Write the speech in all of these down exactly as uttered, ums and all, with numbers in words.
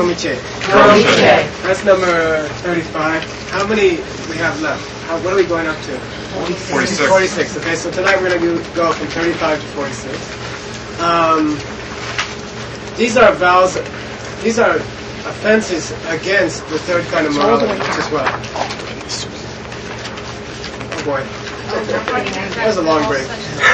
Domiche. Domiche. That's number thirty-five. How many we have left? How, what are we going up to? forty-six. forty-six. Okay, so tonight we're going to go from thirty-five to forty-six. Um, these are vows, these are offenses against the third kind of morality, which is what? Oh boy. That was a long break.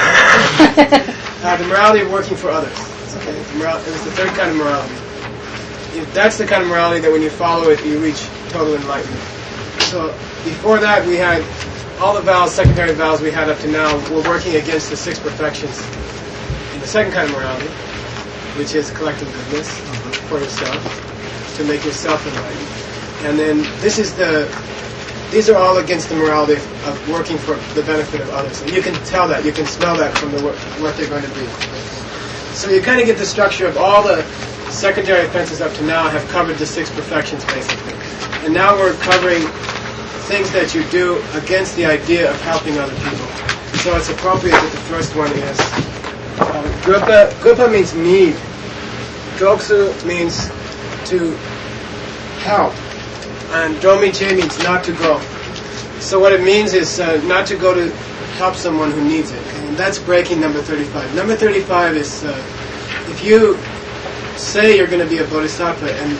uh, the morality of working for others. Okay, the moral, it was the third kind of morality. If that's the kind of morality that when you follow it, you reach total enlightenment. So before that, we had all the vows, secondary vows we had up to now, were working against the six perfections in the second kind of morality, which is collective goodness for yourself, to make yourself enlightened. And then this is the, these are all against the morality of working for the benefit of others. And you can tell that, you can smell that from the what they're going to be. So you kind of get the structure of all the secondary offenses up to now have covered the six perfections basically. And now we're covering things that you do against the idea of helping other people. So it's appropriate that the first one is uh, Gupa. Gupa means need. Doksu means to help. And Domiche means not to go. So what it means is uh, not to go to help someone who needs it. And that's breaking number thirty-five. Number thirty-five is uh, if you say you're going to be a bodhisattva, and,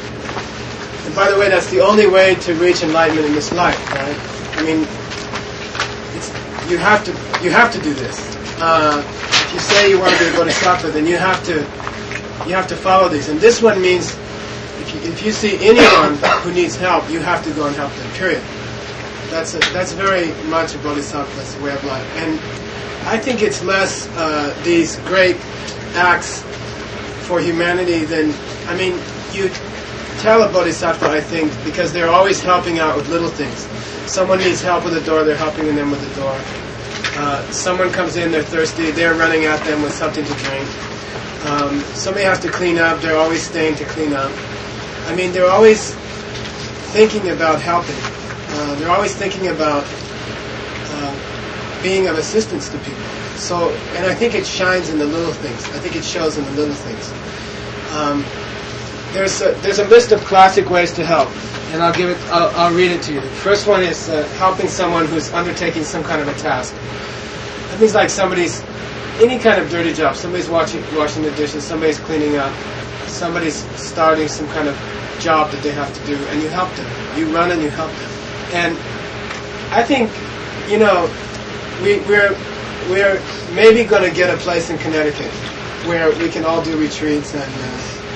and by the way, that's the only way to reach enlightenment in this life, right? I mean, it's, you have to you have to do this. Uh, if you say you want to be a bodhisattva, then you have to you have to follow these. And this one means if you, if you see anyone who needs help, you have to go and help them. Period. That's a, that's very much a bodhisattva's way of life. And I think it's less uh, these great acts for humanity than, I mean, you tell a bodhisattva, I think, because they're always helping out with little things. Someone needs help with a door, they're helping them with the door. Uh, someone comes in, they're thirsty, they're running at them with something to drink. Um, somebody has to clean up, they're always staying to clean up. I mean, they're always thinking about helping. Uh, they're always thinking about uh, being of assistance to people. So, and I think it shines in the little things. I think it shows in the little things. Um, there's a, there's a list of classic ways to help, and I'll give it. I'll, I'll read it to you. The first one is uh, helping someone who's undertaking some kind of a task. That means like somebody's any kind of dirty job. Somebody's washing washing the dishes. Somebody's cleaning up. Somebody's starting some kind of job that they have to do, and you help them. You run and you help them. And I think, you know, we, we're we're maybe going to get a place in Connecticut where we can all do retreats and uh,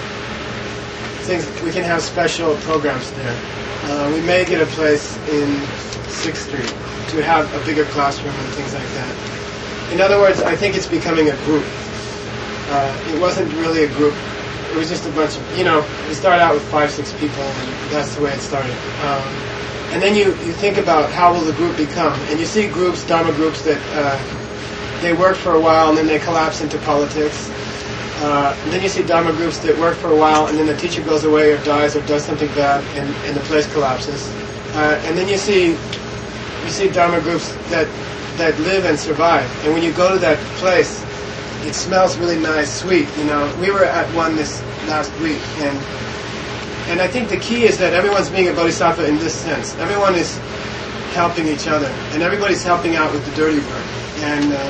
things. We can have special programs there. Uh, we may get a place in sixth Street to have a bigger classroom and things like that. In other words, I think it's becoming a group. Uh, it wasn't really a group. It was just a bunch of, you know, we started out with five, six people, and that's the way it started. Um, and then you, you think about how will the group become. And you see groups, Dharma groups, that uh, they work for a while and then they collapse into politics. Uh, and then you see Dharma groups that work for a while and then the teacher goes away or dies or does something bad and, and the place collapses. Uh, and then you see you see Dharma groups that that live and survive. And when you go to that place, it smells really nice, sweet. You know, we were at one this last week, and and I think the key is that everyone's being a bodhisattva in this sense. Everyone is helping each other, and everybody's helping out with the dirty work. And uh,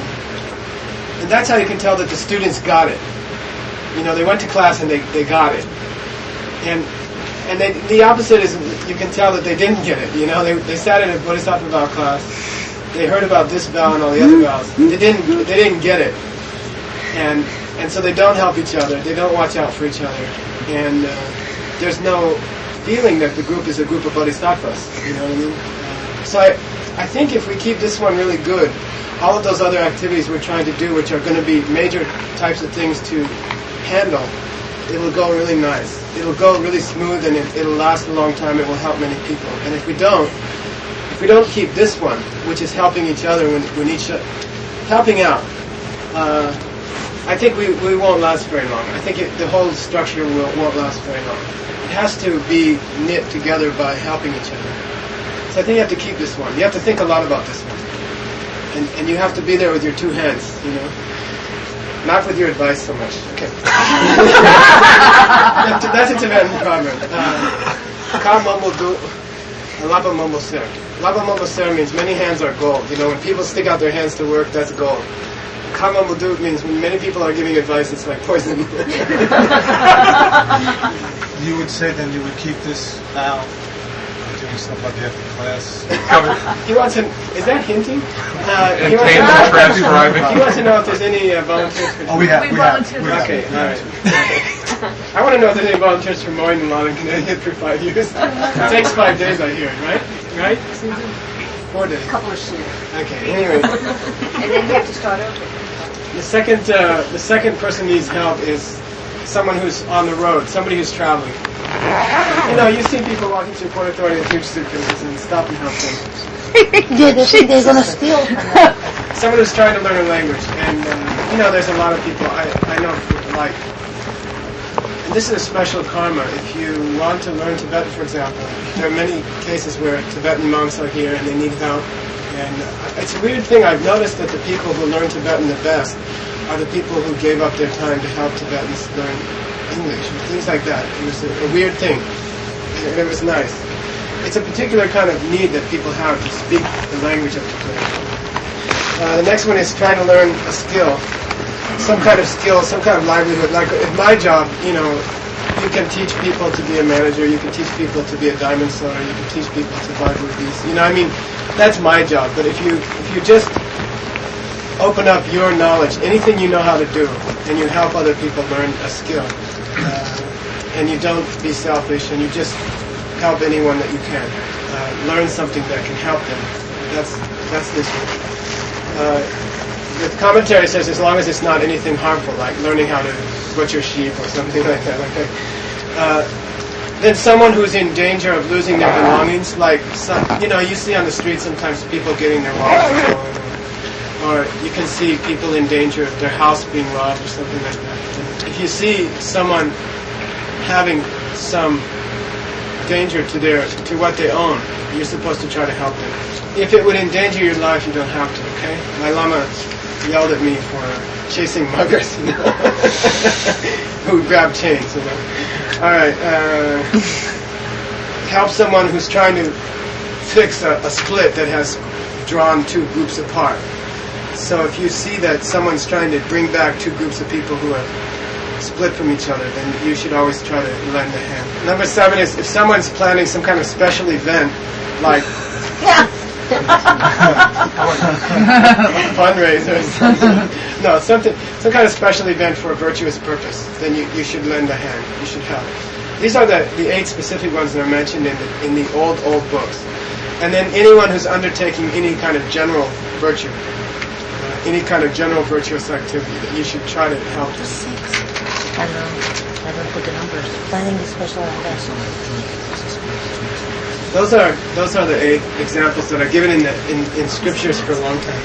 and that's how you can tell that the students got it. You know, they went to class and they, they got it. And and they, the opposite is you can tell that they didn't get it. You know, they they sat in a bodhisattva vow class, they heard about this vow and all the other vows. They didn't they didn't get it. And and so they don't help each other. They don't watch out for each other. And uh, there's no feeling that the group is a group of bodhisattvas. You know what I mean? So I, I think if we keep this one really good, all of those other activities we're trying to do, which are going to be major types of things to handle, it will go really nice. It'll go really smooth, and it, it'll last a long time. It will help many people. And if we don't, if we don't keep this one, which is helping each other when, when each helping out, uh, I think we, we won't last very long. I think it, the whole structure will, won't last very long. It has to be knit together by helping each other. So I think you have to keep this one. You have to think a lot about this one. And, and you have to be there with your two hands, you know. Not with your advice so much. Okay. That's a Tibetan proverb. Ka mumble du, laba mumble ser. Laba mumble ser means many hands are gold. You know, when people stick out their hands to work, that's gold. Ka mumble du means when many people are giving advice, it's like poison. You would say then you would keep this now, doing stuff like after class. He wants to. Is that hinting? Uh, And he, wants to table know, transcribing. he wants to know if there's any uh, volunteers. For Oh, we have. We We have. volunteer. we have. Okay, all right. I want to know if there's any volunteers for mowing the lawn in Connecticut for five years. It takes five days, I hear, right? Right, Susan? Four days. A couple of sheep. Okay. Anyway, And then you have to start over. the second uh, the second person needs help is someone who's on the road, somebody who's traveling. You know, you see people walking through Port Authority with huge suitcases and stop and help them. Yeah, they think they're gonna steal from them. Someone who's trying to learn a language, and uh, you know, there's a lot of people I I know like. And this is a special karma. If you want to learn Tibetan, for example, there are many cases where Tibetan monks are here and they need help. And uh, it's a weird thing. I've noticed that the people who learn Tibetan the best are the people who gave up their time to help Tibetans learn English and things like that. It was a, a weird thing. And it was nice. It's a particular kind of need that people have to speak the language of the place. Uh, the next one is trying to learn a skill. Some kind of skill, some kind of livelihood. Like in my job, you know, you can teach people to be a manager, you can teach people to be a diamond seller, you can teach people to buy movies. You know, I mean, that's my job. But if you if you just open up your knowledge, anything you know how to do, and you help other people learn a skill, uh, and you don't be selfish, and you just help anyone that you can, uh, learn something that can help them. That's that's this one. Uh, The commentary says as long as it's not anything harmful, like learning how to butcher sheep or something like that. Like that. Uh, then someone who's in danger of losing their belongings, like some, you know, you see on the street sometimes people getting their wallets stolen, or, or you can see people in danger of their house being robbed or something like that. And if you see someone having some danger to their to what they own, you're supposed to try to help them. If it would endanger your life, you don't have to. Okay, my lama yelled at me for chasing muggers, you know, who grab chains. You know. All right, uh, help someone who's trying to fix a, a split that has drawn two groups apart. So if you see that someone's trying to bring back two groups of people who are split from each other, then you should always try to lend a hand. Number seven is if someone's planning some kind of special event, like fundraiser or something. No, something, some kind of special event for a virtuous purpose, then you, you should lend a hand. You should help. These are the, the eight specific ones that are mentioned in the, in the old, old books. And then anyone who's undertaking any kind of general virtue, uh, any kind of general virtuous activity, that you should try to help them. I don't know. I don't put the numbers. Planning the special event. Those are those are the eight examples that are given in the in, in scriptures for a long time.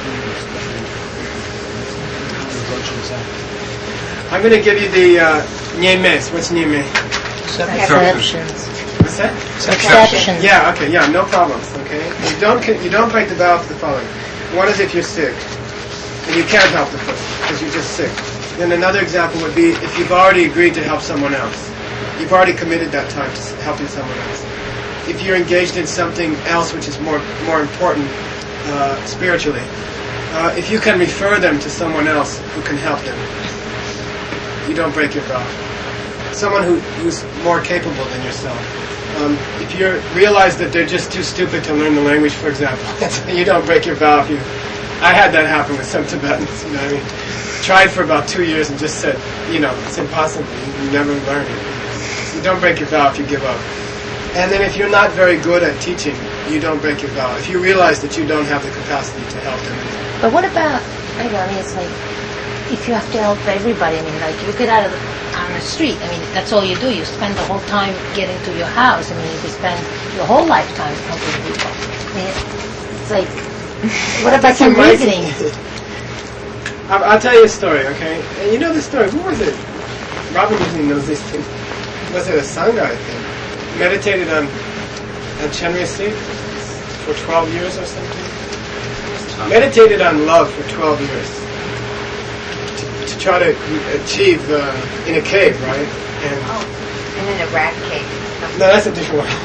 I'm going to give you the uh, Nyeme. What's Nyeme? Exceptions. What's that? Exceptions. Yeah. Okay. Yeah. No problems. Okay. You don't you don't break the vow for the following. One is if you're sick and you can't help the person because you're just sick. Then another example would be if you've already agreed to help someone else. You've already committed that time to helping someone else. If you're engaged in something else which is more more important uh, spiritually, uh, if you can refer them to someone else who can help them, you don't break your vow. Someone who, who's more capable than yourself. Um, if you realize that they're just too stupid to learn the language, for example, you don't break your vow. If you, I had that happen with some Tibetans. You know, what I mean, tried for about two years and just said, you know, it's impossible. You never learn it. So you don't break your vow if you give up. And then if you're not very good at teaching, you don't break your vow. If you realize that you don't have the capacity to help them. But what about, I mean, it's like, if you have to help everybody, I mean, like, you get out of the, on the street, I mean, that's all you do. You spend the whole time getting to your house. I mean, you could spend your whole lifetime helping people. I mean, it's like, what about some reasoning? I'll, I'll tell you a story, okay? And you know the story. Who was it? Robin usually knows these things. Was it a Sangha, I think? Meditated on, on Chenrezig for twelve years or something. Meditated on love for twelve years. To, to try to achieve uh, in a cave, right? And Oh, and in a rat cave. no, that's a different one.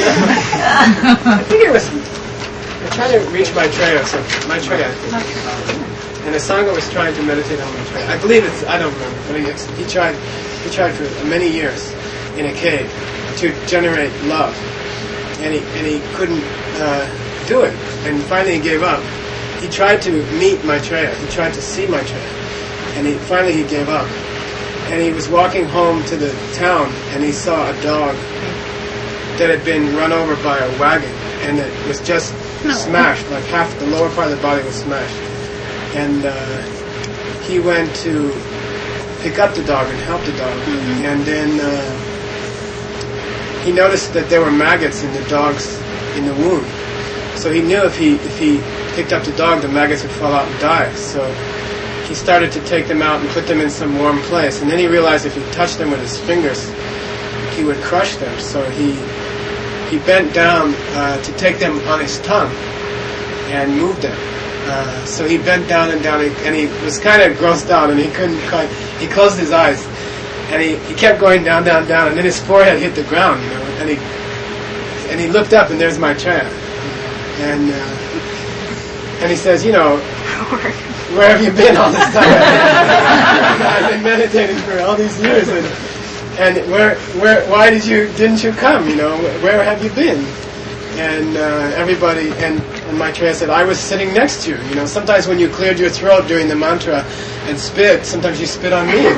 I think it was. I'm trying to reach Maitreya, so Maitreya, I think. And the Sangha was trying to meditate on Maitreya. I believe it's. I don't remember, but he, he tried. He tried for many years in a cave to generate love, and he and he couldn't uh, do it. And finally, he gave up. He tried to meet Maitreya. He tried to see Maitreya, and he finally he gave up. And he was walking home to the town, and he saw a dog that had been run over by a wagon, and it was just no. smashed, like half the lower part of the body was smashed. And uh, he went to pick up the dog and help the dog, mm-hmm. and then uh, he noticed that there were maggots in the dog's in the wound. So he knew if he if he picked up the dog, the maggots would fall out and die. So he started to take them out and put them in some warm place. And then he realized if he touched them with his fingers, he would crush them. So he he bent down uh, to take them on his tongue and moved them. Uh, so he bent down and down, and he was kind of grossed out, and he couldn't quite. He closed his eyes, and he, he kept going down, down, down, and then his forehead hit the ground, you know. And he and he looked up, and there's Maitreya, and uh, and he says, you know, where have you been all this time? I've been meditating for all these years, and and where where why did you didn't you come? You know, where have you been? And uh, everybody and. And Maitreya said, I was sitting next to you. You know, sometimes when you cleared your throat during the mantra and spit, sometimes you spit on me.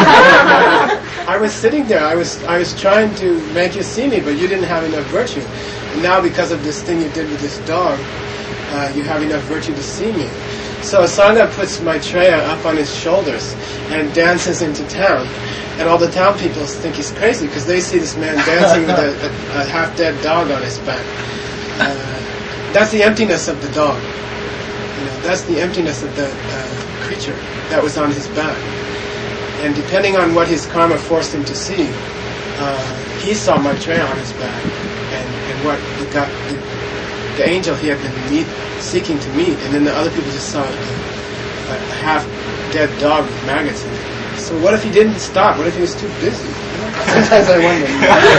I was sitting there. I was I was trying to make you see me, but you didn't have enough virtue. And now because of this thing you did with this dog, uh, you have enough virtue to see me. So Sangha puts Maitreya up on his shoulders and dances into town. And all the town people think he's crazy because they see this man dancing with a, a, a half-dead dog on his back. Uh, That's the emptiness of the dog. You know, that's the emptiness of the uh, creature that was on his back. And depending on what his karma forced him to see, uh, he saw Maitreya on his back, and, and what the, God, the, the angel he had been meet, seeking to meet, and then the other people just saw a, a half-dead dog with maggots in it. So what if he didn't stop? What if he was too busy? Sometimes I wonder.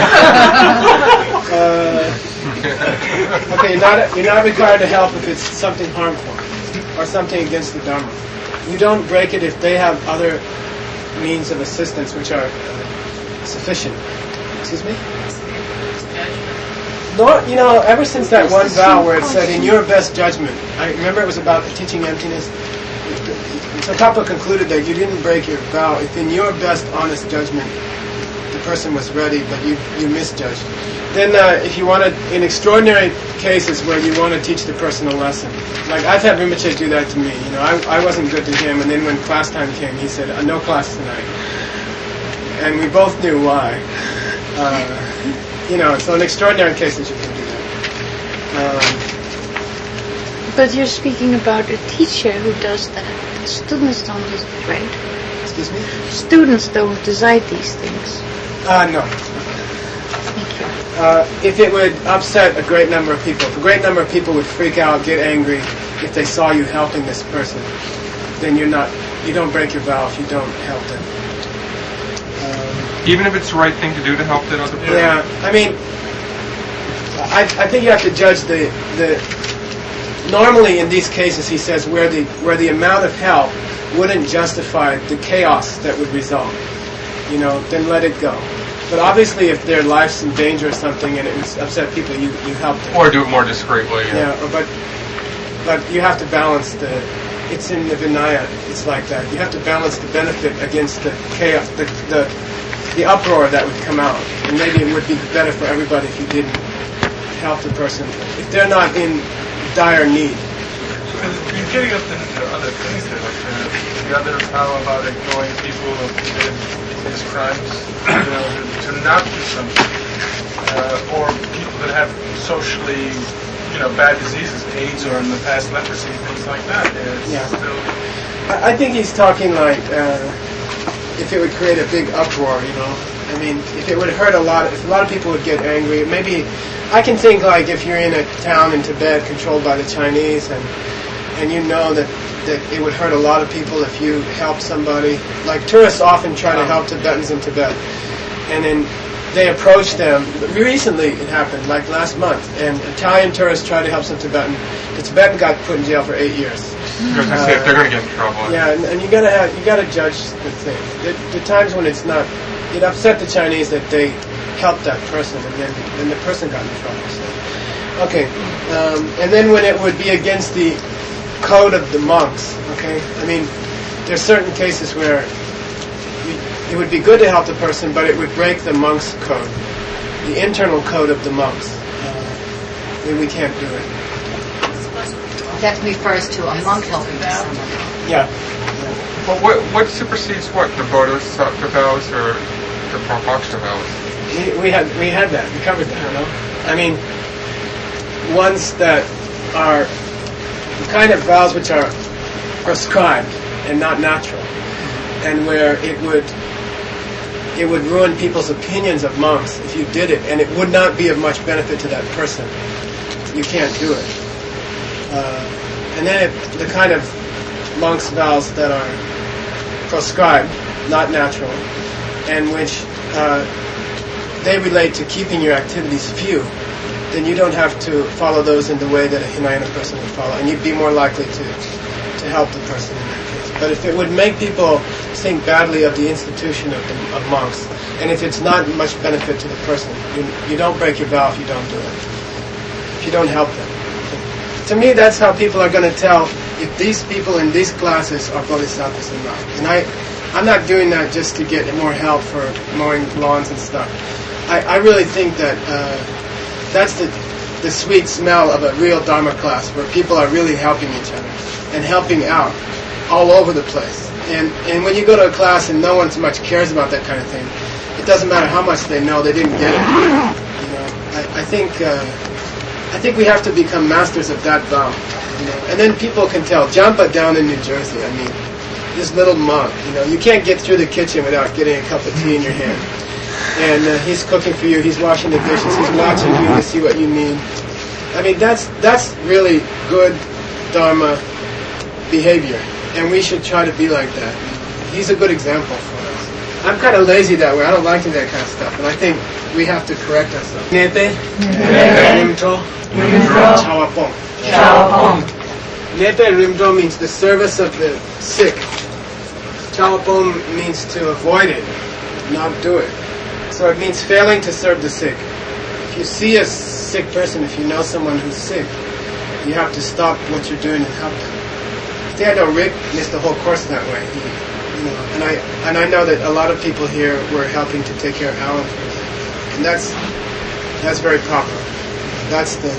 uh, Okay, you're not, you're not required to help if it's something harmful or something against the Dharma. You don't break it if they have other means of assistance which are uh, sufficient. Excuse me? Lord, you know, ever since that one vow where it said, in your best judgment, I remember it was about teaching emptiness. So Tapa concluded that you didn't break your vow if in your best honest judgment the person was ready, but you, you misjudged. Then uh, if you want to, in extraordinary cases where you want to teach the person a lesson, like I've had Rinpoche do that to me, you know, I, I wasn't good to him, and then when class time came, he said, uh, no class tonight. And we both knew why. Uh, you know, so in extraordinary cases you can do that. Um, but you're speaking about a teacher who does that. Students don't do it, right? Excuse me? Students don't decide these things. Uh, no. Uh, if it would upset a great number of people, if a great number of people would freak out, get angry, if they saw you helping this person, then you're not, you don't break your vow if you don't help them. Um, Even if it's the right thing to do to help that other person? Yeah, I mean, I, I think you have to judge the, the, normally in these cases he says where the, where the amount of help wouldn't justify the chaos that would result, you know, then let it go. But obviously, if their life's in danger or something and it would upset people, you, you help them. Or do it more discreetly. Yeah, yeah but but you have to balance the. It's in the Vinaya. It's like that. You have to balance the benefit against the chaos, the the the uproar that would come out. And maybe it would be better for everybody if you didn't help the person if they're not in dire need. You're getting up into other things there, like the, the other how about ignoring people who committed these crimes, you know, to, to not do something, uh, or people that have socially, you know, bad diseases, AIDS, or in the past leprosy, things like that. It's yeah. Still I, I think he's talking like uh, if it would create a big uproar, you know. I mean, if it would hurt a lot, if a lot of people would get angry, maybe I can think like if you're in a town in Tibet controlled by the Chinese, and and you know that that it would hurt a lot of people if you helped somebody. Like tourists often try to help Tibetans in Tibet, and then they approach them. Recently it happened, like last month, and Italian tourists tried to help some Tibetan. The Tibetan got put in jail for eight years. Because I say if they're going to get in trouble. Yeah, and, and you gotta have, you gotta judge the thing. The, the times when it's not, it upset the Chinese that they helped that person, and then then the person got in trouble. So. Okay, um, and then when it would be against the code of the monks. Okay, I mean, there's certain cases where you, it would be good to help the person, but it would break the monk's code, the internal code of the monks. Uh, then we can't do it. That refers to a monk helping someone. Yeah. Well, what, what supersedes what? The Bodhisattva vows or the Prabhaksha vows? We, we had we had that. We covered that. You know? I mean, ones that are the kind of vows which are prescribed and not natural, and where it would it would ruin people's opinions of monks if you did it, and it would not be of much benefit to that person. You can't do it. Uh, and then it, the kind of monks' vows that are prescribed, not natural, and which uh, they relate to keeping your activities few, then you don't have to follow those in the way that a Hinayana person would follow, and you'd be more likely to to help the person in that case. But if it would make people think badly of the institution of, the, of monks, and if it's not much benefit to the person, you, you don't break your vow if you don't do it, if you don't help them. To me, that's how people are going to tell if these people in these classes are bodhisattvas or not. And I, I'm not doing that just to get more help for mowing lawns and stuff. I, I really think that uh, that's the the sweet smell of a real Dharma class where people are really helping each other and helping out all over the place. And and when you go to a class and no one so much cares about that kind of thing, it doesn't matter how much they know, they didn't get it. You know, I, I think. Uh, I think we have to become masters of that vow, you know. And then people can tell. Jampa down in New Jersey, I mean, this little monk, you know, you can't get through the kitchen without getting a cup of tea in your hand. And uh, he's cooking for you, he's washing the dishes, he's watching you to see what you need. I mean, that's that's really good Dharma behavior, and we should try to be like that. He's a good example for us. I'm kind of lazy that way. I don't like to do that kind of stuff, and I think we have to correct ourselves. Nepe, Rimto, Chawapong. Chawapong. Nepe Rimto means the service of the sick. Chawapong means to avoid it, not do it. So it means failing to serve the sick. If you see a sick person, if you know someone who's sick, you have to stop what you're doing and help them. I think I know Rick missed the whole course that way. He, you know, and I and I know that a lot of people here were helping to take care of Alan, for example. And that's that's very proper. That's the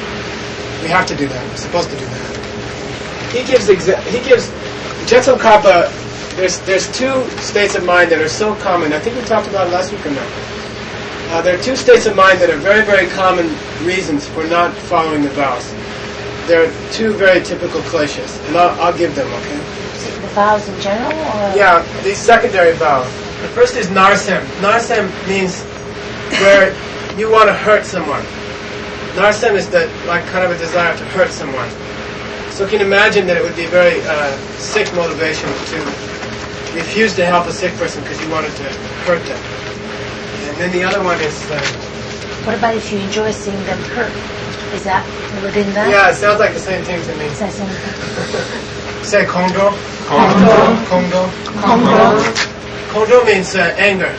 we have to do that. We're supposed to do that. He gives exa- he gives Jetsun-Kappa. There's there's two states of mind that are so common. I think we talked about it last week or no. Uh, there are two states of mind that are very very common reasons for not following the vows. There are two very typical kleshas, and I'll, I'll give them. Okay. The vows in general, or Yeah, these secondary vows. The first is narsem. Narsem means where you want to hurt someone. Narsem is the like kind of a desire to hurt someone. So you can imagine that it would be very uh, sick motivation to refuse to help a sick person because you wanted to hurt them. And then the other one is uh, what about if you enjoy seeing them hurt? Is that within that? yeah, it sounds like the same thing to me. Is that something? Say kongdo. Kongdo. Kongdo. Kongdo. Kongdo means uh, anger.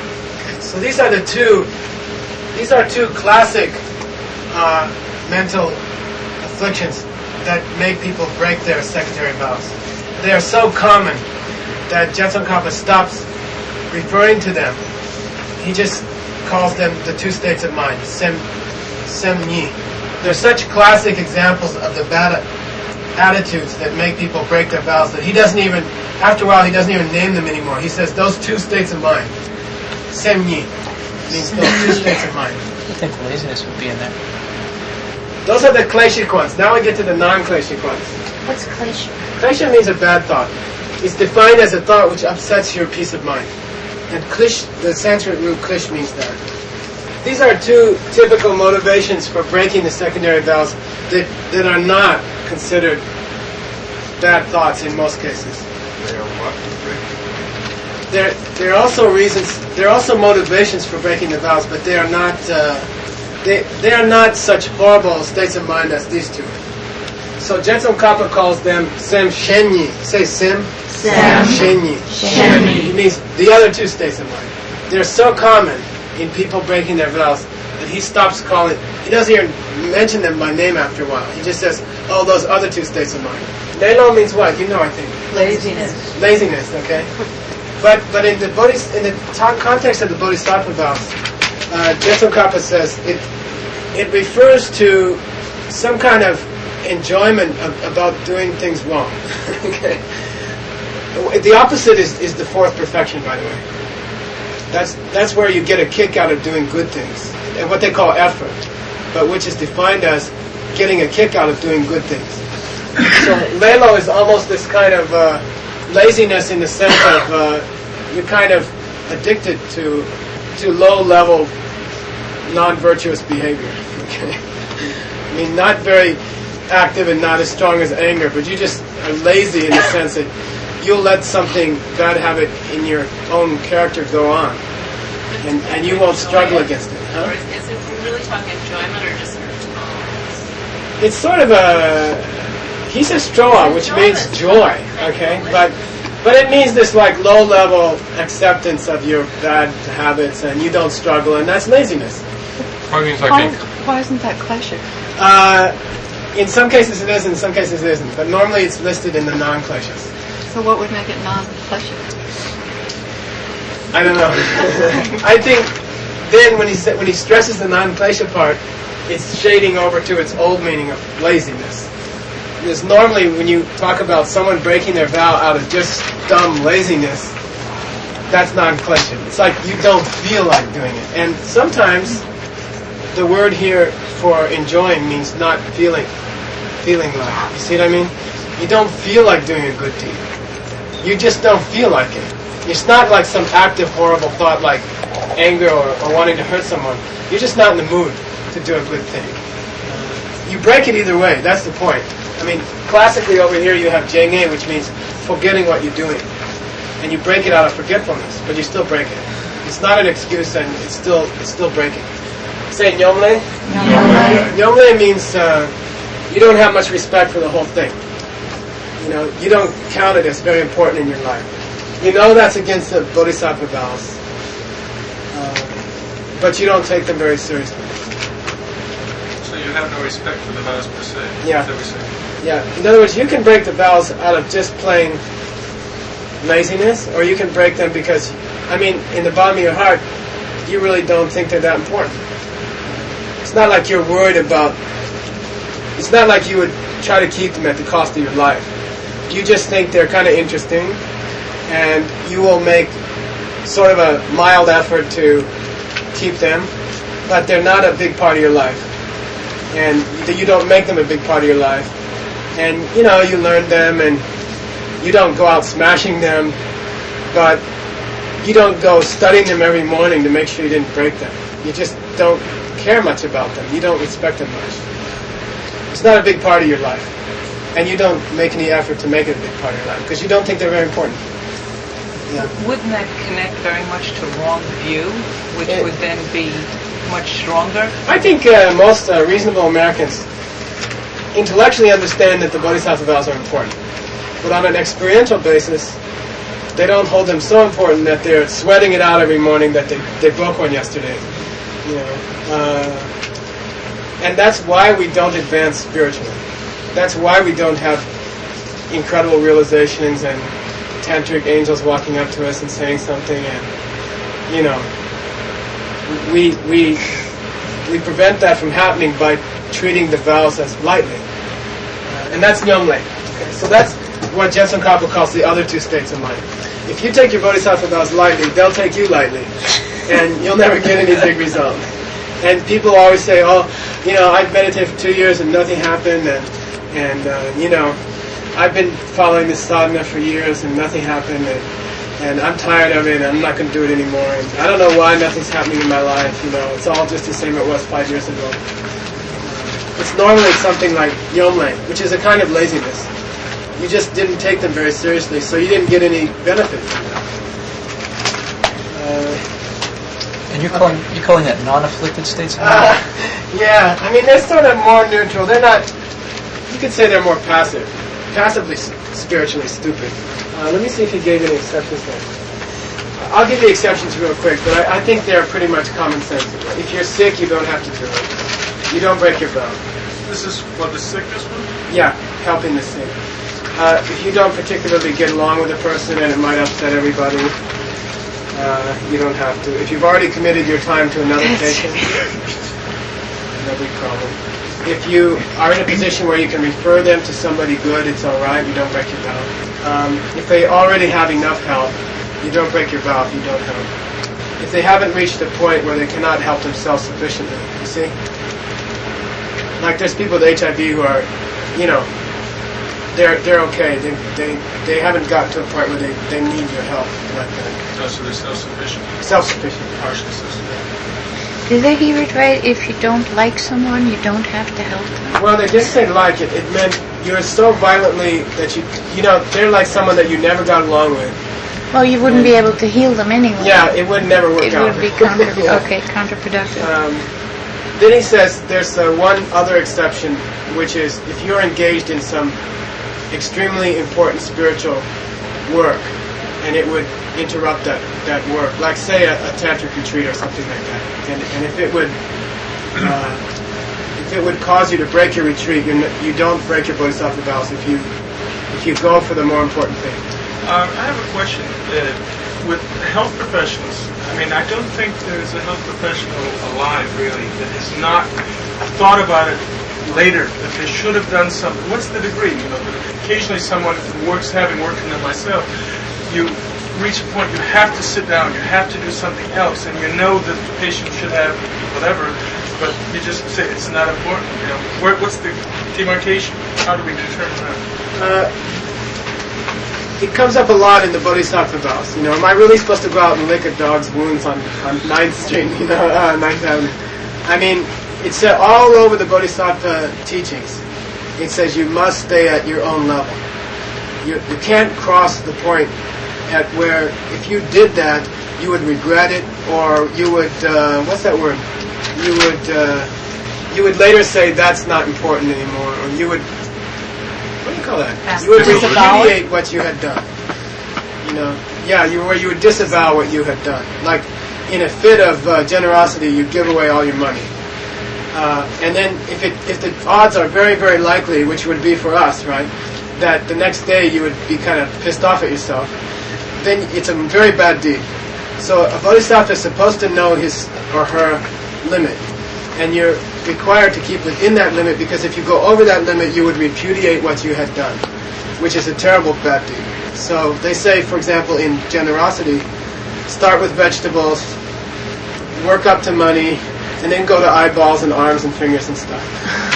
So these are the two. These are two classic uh, mental afflictions that make people break their secondary vows. They are so common that Jetsun-Kappa stops referring to them. He just calls them the two states of mind, sem, sem ni. They're such classic examples of the bad attitudes that make people break their vows that he doesn't even, after a while, he doesn't even name them anymore. He says those two states of mind, sem ni, means those two states of mind. I think laziness would be in there. Those are the kleshik ones. Now we get to the non-kleshik ones. What's klesha? Klesha means a bad thought. It's defined as a thought which upsets your peace of mind. And klish, the Sanskrit root klish means that. These are two typical motivations for breaking the secondary vows that, that are not considered bad thoughts in most cases. They are what? There, there are also reasons. There are also motivations for breaking the vows, but they are not. Uh, they, they are not such horrible states of mind as these two. So Jetsun Kappa calls them sem shenyi. Say sem. Sem. Shenyi. Shenyi. It means the other two states of mind. They're so common in people breaking their vows that he stops calling. He doesn't even mention them by name after a while. He just says, "Oh, those other two states of mind." Lelo means what? You know, I think. Laziness. Laziness. Okay. But but in the bodhis, in the ta- context of the Bodhisattva vows, uh, Jetsun Kappa says it it refers to some kind of enjoyment of, about doing things wrong. Okay. The opposite is, is the fourth perfection, by the way. That's that's where you get a kick out of doing good things, and what they call effort, but which is defined as getting a kick out of doing good things. So lelo is almost this kind of uh, laziness in the sense of uh, you're kind of addicted to to low-level, non-virtuous behavior. Okay, I mean, not very active and not as strong as anger, but you just are lazy in the sense that you'll let something, bad habit in your own character go on, and and you won't struggle against it. Huh? Or is, is it really talking enjoyment or just tolerance? It's sort of a, he says stroa, which means joy, okay? But but it means this like low-level acceptance of your bad habits, and you don't struggle, and that's laziness. Probably means like Why, inc- why isn't that kleshik? Uh, in some cases it is, in some cases it isn't, but normally it's listed in the non-kleshas. So what would make it non-kleshik? I don't know. I think then when he sa- when he stresses the non-klesha part, it's shading over to its old meaning of laziness. Because normally when you talk about someone breaking their vow out of just dumb laziness, that's non-klesha. It's like you don't feel like doing it. And sometimes the word here for enjoying means not feeling feeling like. You see what I mean? You don't feel like doing a good deed. You just don't feel like it. It's not like some active, horrible thought like anger or, or wanting to hurt someone. You're just not in the mood to do a good thing. You break it either way. That's the point. I mean, classically over here you have jenge, which means forgetting what you're doing. And you break it out of forgetfulness, but you still break it. It's not an excuse, and it's still it's still breaking. Say nyomle. Nyomle. Nyomle means uh, you don't have much respect for the whole thing. You know, you don't count it as very important in your life. You know that's against the bodhisattva vows, uh, but you don't take them very seriously. So you have no respect for the vows per se. Yeah. That we say. Yeah. In other words, you can break the vows out of just plain laziness, or you can break them because, I mean, in the bottom of your heart, you really don't think they're that important. It's not like you're worried about. It's not like you would try to keep them at the cost of your life. You just think they're kind of interesting, and you will make sort of a mild effort to keep them, but they're not a big part of your life. And you don't make them a big part of your life. And, you know, you learn them, and you don't go out smashing them, but you don't go studying them every morning to make sure you didn't break them. You just don't care much about them. You don't respect them much. It's not a big part of your life. And you don't make any effort to make it a big part of your life, because you don't think they're very important. Yeah. Wouldn't that connect very much to wrong view, which It- would then be much stronger? I think uh, most uh, reasonable Americans intellectually understand that the bodhisattva vows are important. But on an experiential basis, they don't hold them so important that they're sweating it out every morning that they, they broke one yesterday. You know, uh, and that's why we don't advance spiritually. That's why we don't have incredible realizations and tantric angels walking up to us and saying something, and you know, we we we prevent that from happening by treating the vows as lightly, uh, and that's nyomle. Okay, so that's what Jetsun Kappa calls the other two states of mind. If you take your bodhisattva vows lightly, they'll take you lightly, and you'll never get any big result. And people always say, "Oh, you know, I've meditated for two years and nothing happened," and and uh, you know, I've been following this sadhana for years and nothing happened, and, and I'm tired of it, and I'm not going to do it anymore, and I don't know why nothing's happening in my life, you know, it's all just the same it was five years ago. It's normally something like nyomle, which is a kind of laziness. You just didn't take them very seriously, so you didn't get any benefit from them. Uh, And you're calling you're calling that non-afflicted states? uh, yeah, I mean, they're sort of more neutral. They're not, you could say they're more passive. Passively s- spiritually stupid. Uh, let me see if he gave any exceptions there. I'll give you exceptions real quick, but I, I think they're pretty much common sense. If you're sick, you don't have to do it. You don't break your vow. This is for the sickness one? Yeah, helping the sick. Uh, if you don't particularly get along with a person and it might upset everybody, uh, you don't have to. If you've already committed your time to another patient, no big problem. If you are in a position where you can refer them to somebody good, it's all right. You don't break your vow. Um, if they already have enough help, you don't break your vow if you don't help. If they haven't reached a point where they cannot help themselves sufficiently, you see? Like there's people with H I V who are, you know, they're they're okay. They they they haven't gotten to a point where they, they need your help like that. Oh, so they're self-sufficient. Self-sufficient. Partially self-sufficient. Did I hear it right? If you don't like someone, you don't have to help them? Well, they didn't say like it. It meant you're so violently that you, you know, they're like someone that you never got along with. Well, you wouldn't be able to heal them anyway. Yeah, it would never work It out. would be counter- Yeah. okay, counterproductive. Um, then he says there's uh, one other exception, which is if you're engaged in some extremely important spiritual work, and it would interrupt that, that work, like say a, a tantric retreat or something like that, and, and if it would uh, if it would cause you to break your retreat, you you don't break your bodhisattva vows if you if you go for the more important thing. Um, I have a question. Uh, with health professionals, I mean, I don't think there's a health professional alive, really, that has not thought about it later, that they should have done something. What's the degree? You know, occasionally someone who works, having worked in it myself, you reach a point you have to sit down, you have to do something else, and you know that the patient should have whatever, but you just say it's not important. You know, Where, what's the demarcation? How do we determine that? Uh, it comes up a lot in the bodhisattva vows. You know, am I really supposed to go out and lick a dog's wounds on, on ninth Street? You know, uh, ninth Avenue. I mean, it's uh, all over the bodhisattva teachings. It says you must stay at your own level. You you can't cross the point at where if you did that, you would regret it, or you would uh, what's that word? You would uh, you would later say that's not important anymore, or you would. What do you call that? You would repudiate what you had done. You know, yeah, you where you would disavow what you had done. Like in a fit of uh, generosity, you give away all your money, uh, and then if it if the odds are very very likely, which would be for us, right, that the next day you would be kind of pissed off at yourself, then it's a very bad deed. So a bodhisattva is supposed to know his or her limit, and you're required to keep within that limit, because if you go over that limit, you would repudiate what you had done, which is a terrible bad deed. So they say, for example, in generosity, start with vegetables, work up to money, and then go to eyeballs and arms and fingers and stuff.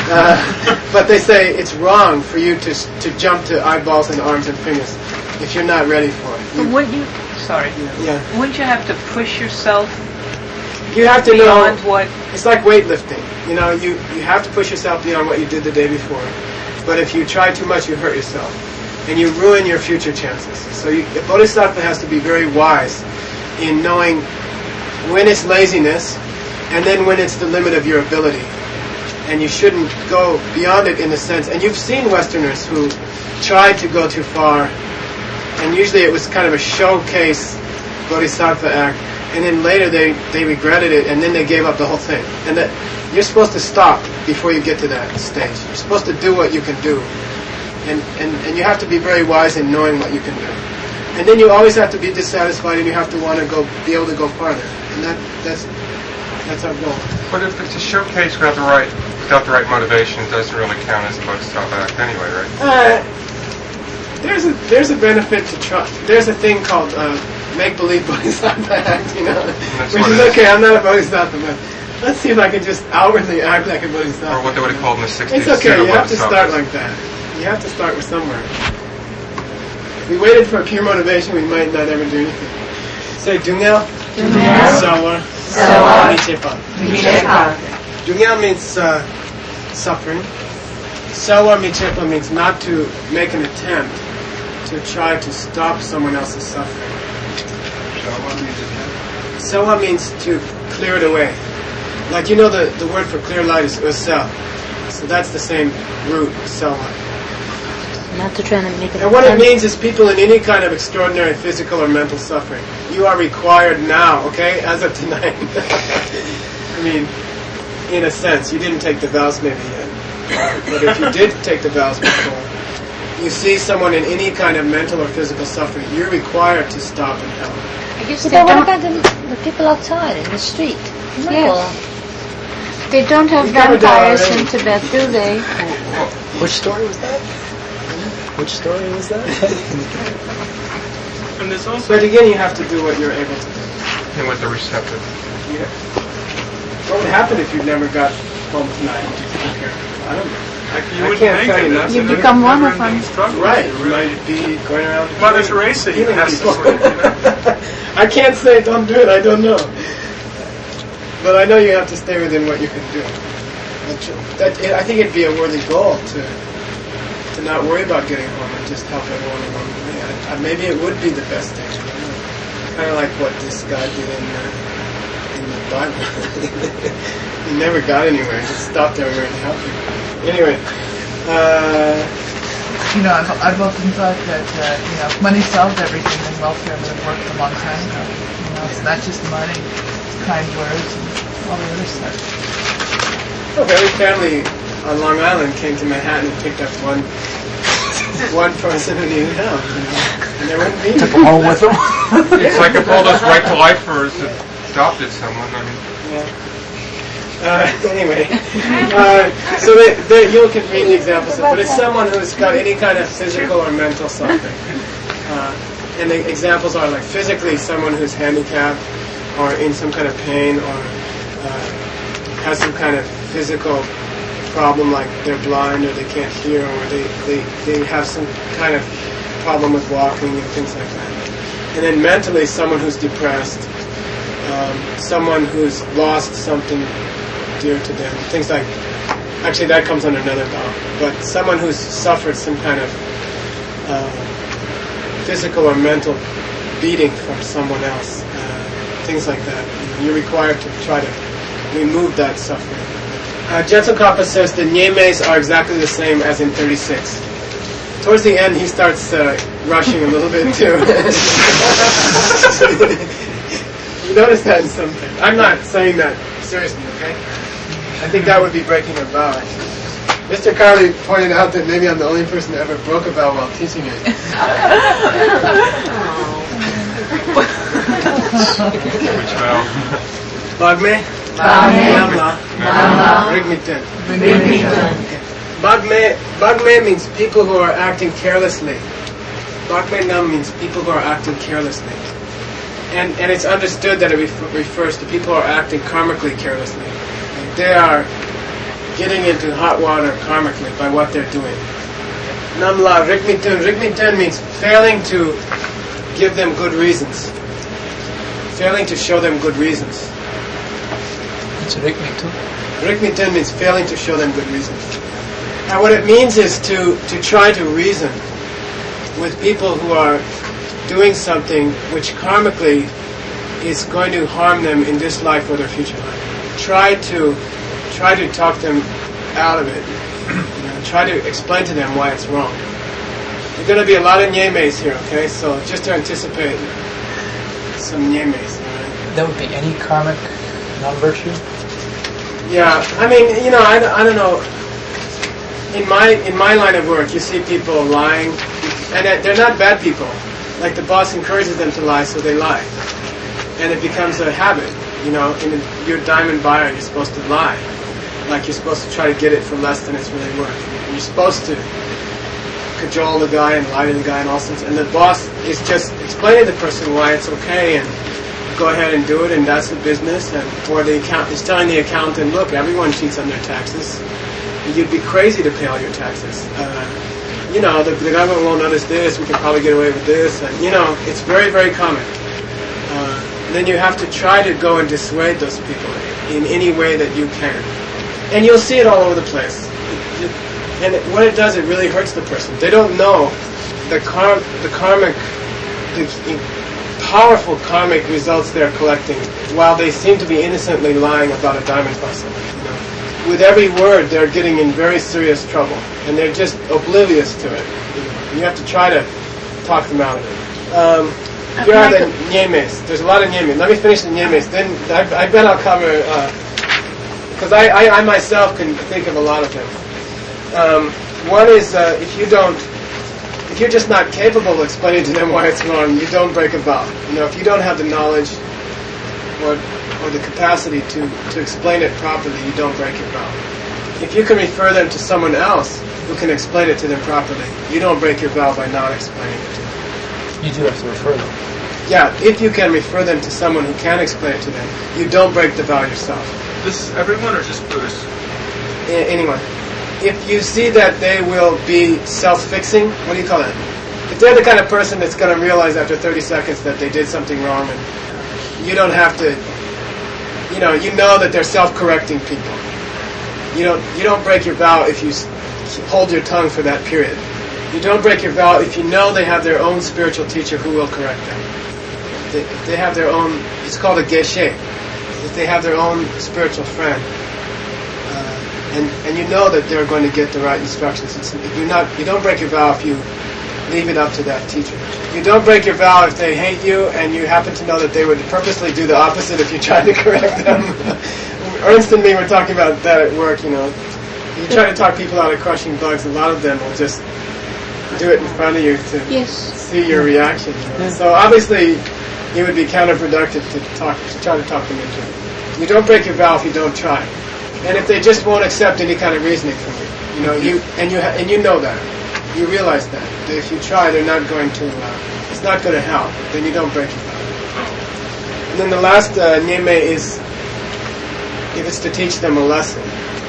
Uh, but they say it's wrong for you to to jump to eyeballs and arms and fingers if you're not ready for it. But wouldn't you, sorry, Yeah. wouldn't you have to push yourself You have to know. beyond what, It's like weightlifting. You know, you, you have to push yourself beyond what you did the day before. But if you try too much, you hurt yourself. And you ruin your future chances. So you, a bodhisattva has to be very wise in knowing when it's laziness and then when it's the limit of your ability. And you shouldn't go beyond it in a sense. And you've seen Westerners who tried to go too far, and usually it was kind of a showcase bodhisattva act. And then later they, they regretted it, and then they gave up the whole thing. And that you're supposed to stop before you get to that stage. You're supposed to do what you can do. And, and, and you have to be very wise in knowing what you can do. And then you always have to be dissatisfied, and you have to want to go, be able to go farther. And that, that's, that's our goal. But if it's a showcase without the right, without the right motivation, it doesn't really count as a bodhisattva act anyway, right? Uh, there's a, there's a benefit to try. There's a thing called, uh, make-believe bodhisattva act, you know, That's which what is it is. okay. I'm not a bodhisattva, but let's see if I can just outwardly act like a bodhisattva. Or what they would have called in the sixties. It's okay. You have to start pseudo-bodhisattvas. like that. You have to start with somewhere. If we waited for pure motivation, we might not ever do anything. Say Dungel. Dungel. Sawa. Sawa. Nichepa. Nichepa. Dungel means uh, suffering. Selwa michepa means not to make an attempt to try to stop someone else's suffering. Selwa means to clear it away. Like, you know, the, the word for clear light is usel. So that's the same root, selwa. Not to try to make it. And what it means is people in any kind of extraordinary physical or mental suffering, you are required now, okay, as of tonight. I mean, in a sense, you didn't take the vows maybe yet. But if you did take the vows before, you see someone in any kind of mental or physical suffering, you're required to stop and help. I guess But they what don't, about the, the people outside in the street? No. Yes. they don't have We covered that vampires in already. Tibet, do they? Which story was that? Which story was that? And there's also But again, you have to do what you're able to do. And with the receptive. Yeah. What would happen if you never got home tonight? I don't know. like, you I wouldn't can't make tell it. you It's nothing. You an become one of never-ending them. struggle. Right. You You really- might be going around. Mother Teresa even healing has people. this way, you know? I can't say don't do it. I don't know. But I know you have to stay within what you can do. That, I think it'd be a worthy goal to to not worry about getting home and just help everyone along the way. I, I, maybe it would be the best thing. Kind of like what this guy did in uh, in the Bible. He never got anywhere. He just stopped everywhere and helped people. Anyway, uh, You know, I've, I've often thought that, uh, you know, if money solved everything, then welfare would have worked a long time ago. You know, it's not just money, it's kind words and all the other stuff. well, every family on Long Island came to Manhattan and picked up one one person who needed help. You know? And there wouldn't be Took them home with them. It's like if all those right to lifers had adopted someone. I mean, Yeah. Uh, anyway, uh, so they, they, you can read the examples, but it's someone who's got any kind of physical or mental suffering. Uh, and the examples are like physically someone who's handicapped or in some kind of pain or uh, has some kind of physical problem like they're blind or they can't hear or they, they, they have some kind of problem with walking and things like that. And then mentally someone who's depressed, um, someone who's lost something dear to them, things like, actually that comes under another vow, but someone who's suffered some kind of uh, physical or mental beating from someone else, uh, things like that. You're required to try to remove that suffering. Uh, Jetsun Kappa says the nyemes are exactly the same as in thirty-six. Towards the end, he starts uh, rushing a little bit too. You notice that in something. I'm not saying that seriously, okay? I think that would be breaking a vow. Mister Carley pointed out that maybe I'm the only person that ever broke a vow while teaching it. which vow? Bagme? Namla. Rigmiten. Bagme, Bagme means people who are acting carelessly. Bagme Nam means people who are acting carelessly. And and it's understood that it ref- refers to people who are acting karmically carelessly. Like they are getting into hot water karmically by what they're doing. Namla Rigmitun. Rigmitun means failing to give them good reasons. Failing to show them good reasons. It's Rikmitu. Rikmitun means failing to show them good reasons. And what it means is to, to try to reason with people who are doing something which karmically is going to harm them in this life or their future life. Try to try to talk them out of it. You know, try to explain to them why it's wrong. There's going to be a lot of nyemes here, okay? So just to anticipate some nyemes. Right? That would be any karmic non-virtue? Yeah, I mean, you know, I, I don't know. In my in my line of work, you see people lying, and they're not bad people. Like the boss encourages them to lie, so they lie, and it becomes a habit. You know, in your diamond buyer, you're supposed to lie, like you're supposed to try to get it for less than it's really worth. And you're supposed to cajole the guy and lie to the guy in all sense. And the boss is just explaining to the person why it's okay and go ahead and do it, and that's the business. And or the account is telling the accountant, look, everyone cheats on their taxes. You'd be crazy to pay all your taxes. Uh, you know, the, the government won't notice this. We can probably get away with this, and you know, it's very, very common. Uh, then you have to try to go and dissuade those people in any way that you can, and you'll see it all over the place. And it, what it does, it really hurts the person. They don't know the karm, the karmic, the powerful karmic results they're collecting, while they seem to be innocently lying about a diamond fossil. You know? With every word, they're getting in very serious trouble, and they're just oblivious to it. You know? You have to try to talk them out of it. Um, here are the nyemes. There's a lot of nyemes. Let me finish the nyemes. Then I, I bet I'll cover, because uh, I, I, I myself can think of a lot of them. Um, one is uh, if you don't, if you're just not capable of explaining to them why it's wrong, you don't break a vow. You know, if you don't have the knowledge or or the capacity to, to explain it properly, you don't break your vow. If you can refer them to someone else who can explain it to them properly, you don't break your vow by not explaining it to them. You do have to refer them. Yeah, if you can refer them to someone who can explain it to them, you don't break the vow yourself. This is everyone or just Buddhists? A- anyone. If you see that they will be self-fixing, what do you call it? If they're the kind of person that's going to realize after thirty seconds that they did something wrong, and you don't have to, you know, you know that they're self-correcting people. You don't, you don't break your vow if you s- hold your tongue for that period. You don't break your vow if you know they have their own spiritual teacher who will correct them. They, if they have their own, it's called a geshe. If they have their own spiritual friend. And, and you know that they're going to get the right instructions. It's, you're not, you don't break your vow if you leave it up to that teacher. You don't break your vow if they hate you and you happen to know that they would purposely do the opposite if you try to correct them. Ernst and me were talking about that at work, you know. You try to talk people out of crushing bugs, a lot of them will just do it in front of you to Yes. see your reaction. You know? So obviously it would be counterproductive to talk, to try to talk them into it. You don't break your vow if you don't try. And if they just won't accept any kind of reasoning from you, you know, you and you ha- and you know that, you realize that, that if you try, they're not going to, uh, it's not going to help. Then you don't break your vow. And then the last uh, nyeme is if it's to teach them a lesson,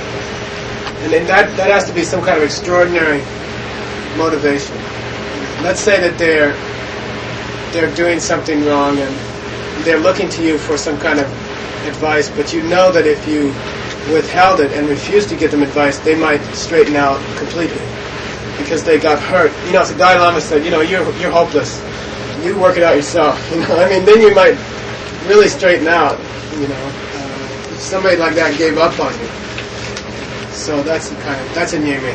and then that that has to be some kind of extraordinary motivation. Let's say that they're they're doing something wrong and they're looking to you for some kind of advice, but you know that if you withheld it and refused to give them advice, they might straighten out completely because they got hurt. You know, so Dalai Lama said, you know, you're you're hopeless. You work it out yourself. You know, I mean, then you might really straighten out. You know, uh, if somebody like that gave up on you. So that's the kind of that's a nyeme.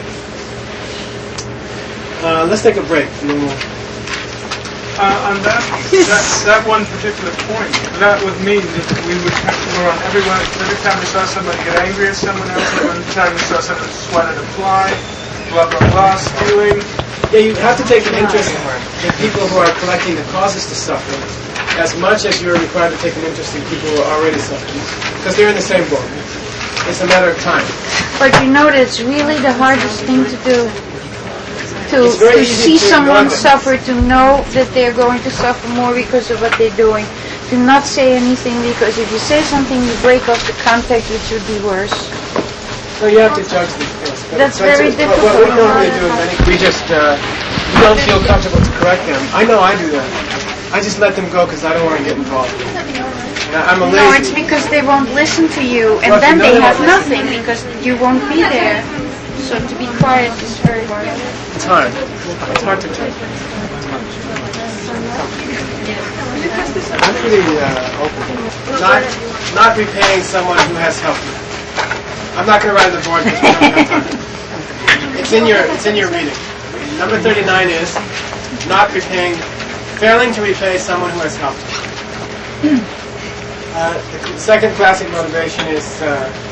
Uh, let's take a break. And then we'll Uh, on that, that that one particular point, that would mean that we would have to go on everyone, every time we saw somebody get angry at someone else, every time we saw someone sweat at a fly, blah blah blah, stealing. Yeah, you have to take an interest in people who are collecting the causes to suffering as much as you're required to take an interest in people who are already suffering, because they're in the same boat. It's a matter of time. But you know that it's really the hardest thing to do. To, It's very to easy see to someone ignore them. suffer, to know that they're going to suffer more because of what they're doing. To not say anything, because if you say something, you break off the contact, which would be worse. So you have to judge them first. But That's so very it's- what- What we difficult. normally do in many, we just uh, we don't feel comfortable to correct them. I know I do that. I just let them go because I don't want to get involved. And I- I'm a No, it's lazy. because they won't listen to you, and Well, if then you know they they have won't nothing, because you won't be there. So to be quiet is very hard. It's hard. It's hard to judge. I'm pretty uh, open. Not not repaying someone who has helped you. I'm not going to write the board because we don't have time. It's in your it's in your reading. Number thirty-nine is not repaying, failing to repay someone who has helped you. Uh, the second classic motivation is uh,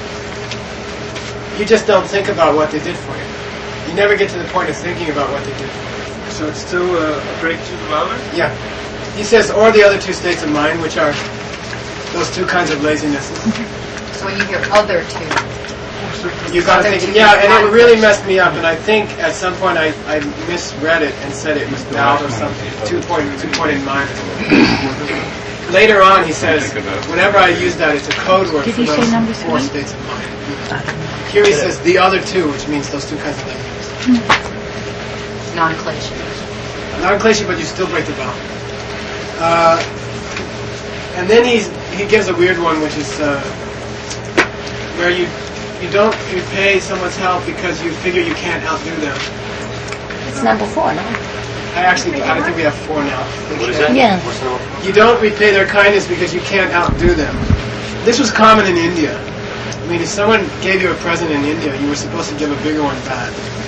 you just don't think about what they did for you. You never get to the point of thinking about what they did for you. So it's still a, a break to the valor? Yeah. He says, or the other two states of mind, which are those two kinds of lazinesses. So when you hear other two, You got to Other think, two yeah, and it kinds. really messed me up. And I think at some point I, I misread it and said it was doubt or something. Two point, two point in mind. Later on, he says, whenever I use that, it's a code word Did for he say those number four three? states of mind. Here he says the other two, which means those two kinds of laziness. non-clinching. Not Klesha, but you still break the vow. Uh, and then he's, he gives a weird one, which is uh, where you you don't repay someone's help because you figure you can't outdo them. It's number four, no? I actually, I think we have four now. What is that? Yeah. What's the You don't repay their kindness because you can't outdo them. This was common in India. I mean, if someone gave you a present in India, you were supposed to give a bigger one back.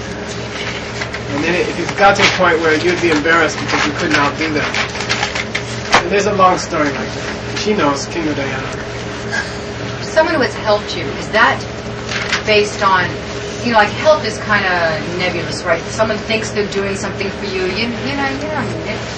And then if it got to a point where you'd be embarrassed because you couldn't outdo them. And there's a long story like that. She knows, King of Diana. Someone who has helped you, is that based on, you know, like help is kind of nebulous, right? Someone thinks they're doing something for you, you, you know, you don't need it.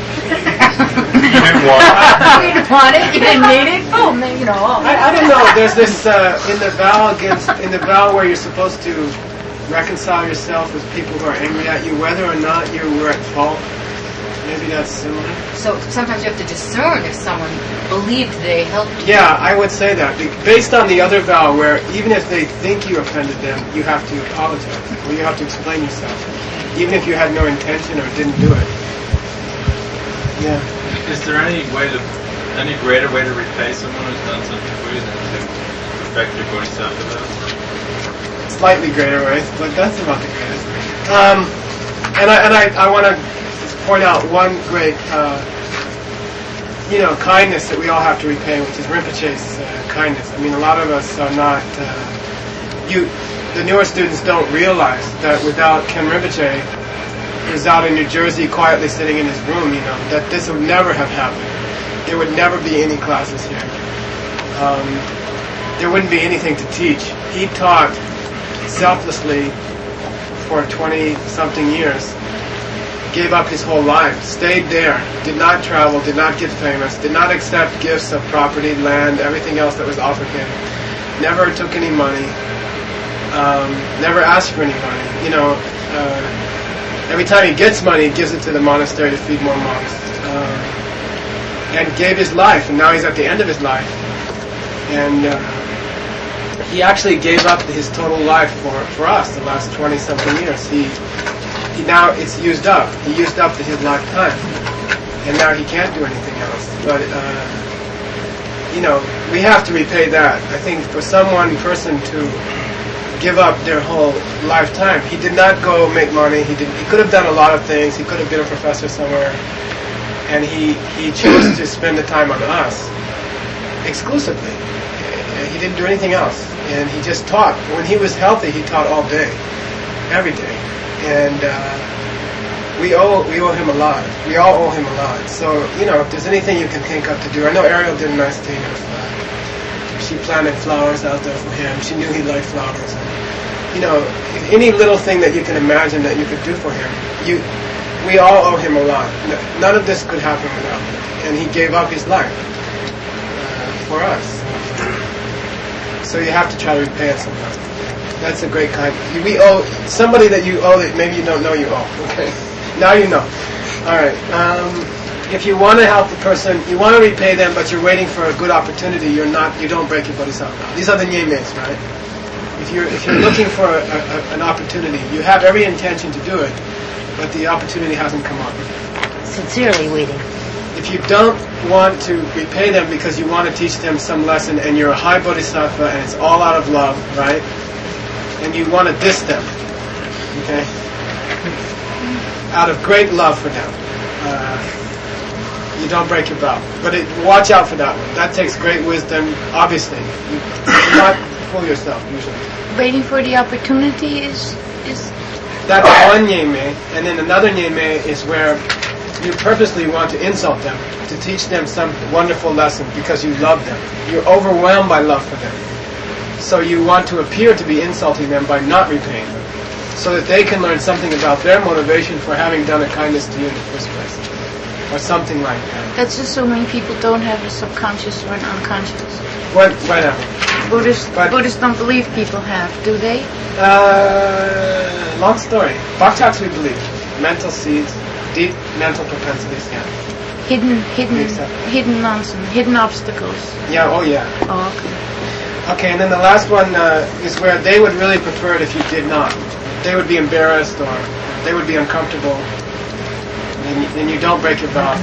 You didn't want it. You didn't want it, you didn't need it. Oh, man, you know. Oh. I, I don't know. There's this uh, in the vow against in the vow where you're supposed to reconcile yourself with people who are angry at you, whether or not you were at fault. Maybe that's similar. So sometimes you have to discern if someone believed they helped you. Yeah, I would say that. Be- Based on the other vow where even if they think you offended them, you have to apologize. Or you have to explain yourself. Even if you had no intention or didn't do it. Yeah. Is there any way to, any greater way to repay someone who's done something for you than to perfect your bodhisattva vow? Slightly greater ways, but that's about the greatest. Um, and I, and I, I want to point out one great, uh, you know, kindness that we all have to repay, which is Rinpoche's uh, kindness. I mean, a lot of us are not, uh, you, the newer students don't realize that without Ken Rinpoche, who's out in New Jersey quietly sitting in his room, you know, that this would never have happened. There would never be any classes here. Um, there wouldn't be anything to teach. He taught selflessly for twenty-something years. Gave up his whole life, stayed there, did not travel, did not get famous, did not accept gifts of property, land, everything else that was offered him. Never took any money, um, never asked for any money. You know, uh, every time he gets money, he gives it to the monastery to feed more monks. Uh, and gave his life, and now he's at the end of his life. And uh, he actually gave up his total life for, for us the last twenty-something years. He He now it's used up. He used up his lifetime, and now he can't do anything else. But uh, you know, we have to repay that. I think for some one person to give up their whole lifetime, he did not go make money. He did. He could have done a lot of things. He could have been a professor somewhere, and he he chose to spend the time on us exclusively. He didn't do anything else, and he just taught. When he was healthy, he taught all day, every day. And uh, we owe we owe him a lot. We all owe him a lot. So, you know, if there's anything you can think of to do, I know Ariel did a nice thing. Of, uh, she planted flowers out there for him. She knew he liked flowers. And, you know, any little thing that you can imagine that you could do for him, you, we all owe him a lot. None of this could happen without him. And he gave up his life uh, for us. So you have to try to repay it somehow. That's a great kind. We owe somebody that you owe that maybe you don't know you owe. Okay, now you know. All right. Um, if you want to help the person, you want to repay them, but you're waiting for a good opportunity. You're not. You don't break your bodhisattva. These are the nyemes, right? If you're if you're looking for a, a, an opportunity, you have every intention to do it, but the opportunity hasn't come up. Sincerely waiting. If you don't want to repay them because you want to teach them some lesson, and you're a high bodhisattva, and it's all out of love, right? And you want to diss them, okay? Out of great love for them, uh, you don't break your vow. But it, watch out for that one. That takes great wisdom, obviously. You do not fool yourself, usually. Waiting for the opportunity is... is That's one nyeme, and then another nyeme is where you purposely want to insult them, to teach them some wonderful lesson because you love them. You're overwhelmed by love for them. So you want to appear to be insulting them by not repaying them, so that they can learn something about their motivation for having done a kindness to you in the first place, or something like that. That's assuming people don't have a subconscious or an unconscious. What? Whatever. Buddhists, But- Buddhists don't believe people have, do they? Uh, long story. Bhaktaks we believe. Mental seeds, deep mental propensities, yeah. Hidden, hidden, Makes sense. hidden nonsense, hidden obstacles. Yeah, oh yeah. Oh, okay. Okay, and then the last one uh, is where they would really prefer it if you did not. They would be embarrassed or they would be uncomfortable. And you, and you don't break your vow.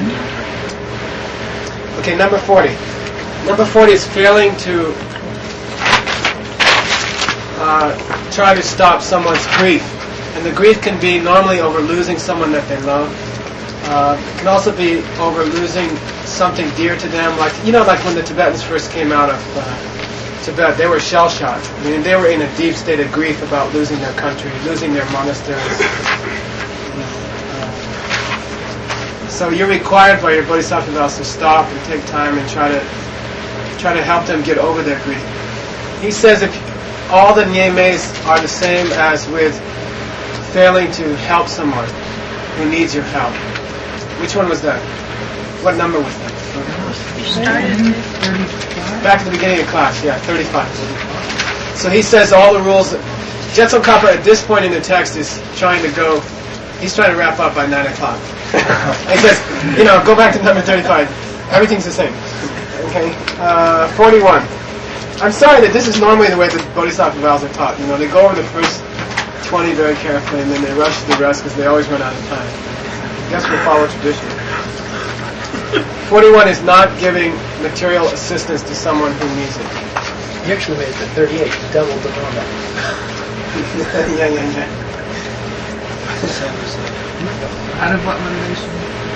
Okay, number forty. Number forty is failing to uh, try to stop someone's grief. And the grief can be normally over losing someone that they love. Uh, it can also be over losing something dear to them. Like, you know, like when the Tibetans first came out of uh, Tibet, they were shell-shocked. I mean, they were in a deep state of grief about losing their country, losing their monasteries. So you're required by your bodhisattva vows to stop and take time and try to try to help them get over their grief. He says if all the nyemes are the same as with failing to help someone who needs your help. Which one was that? What number was that? Back at the beginning of class, yeah, thirty-five. So he says all the rules. Jetsun Kappa at this point in the text is trying to go, he's trying to wrap up by nine o'clock. He says, you know, go back to number thirty-five. Everything's the same. Okay, uh, forty-one. I'm sorry that this is normally the way the bodhisattva vows are taught. You know, they go over the first twenty very carefully and then they rush to the rest because they always run out of time. I guess we'll follow tradition. forty-one is not giving material assistance to someone who needs it. You actually made it to thirty-eight. You doubled the number. yeah, yeah, yeah. Out of what motivation?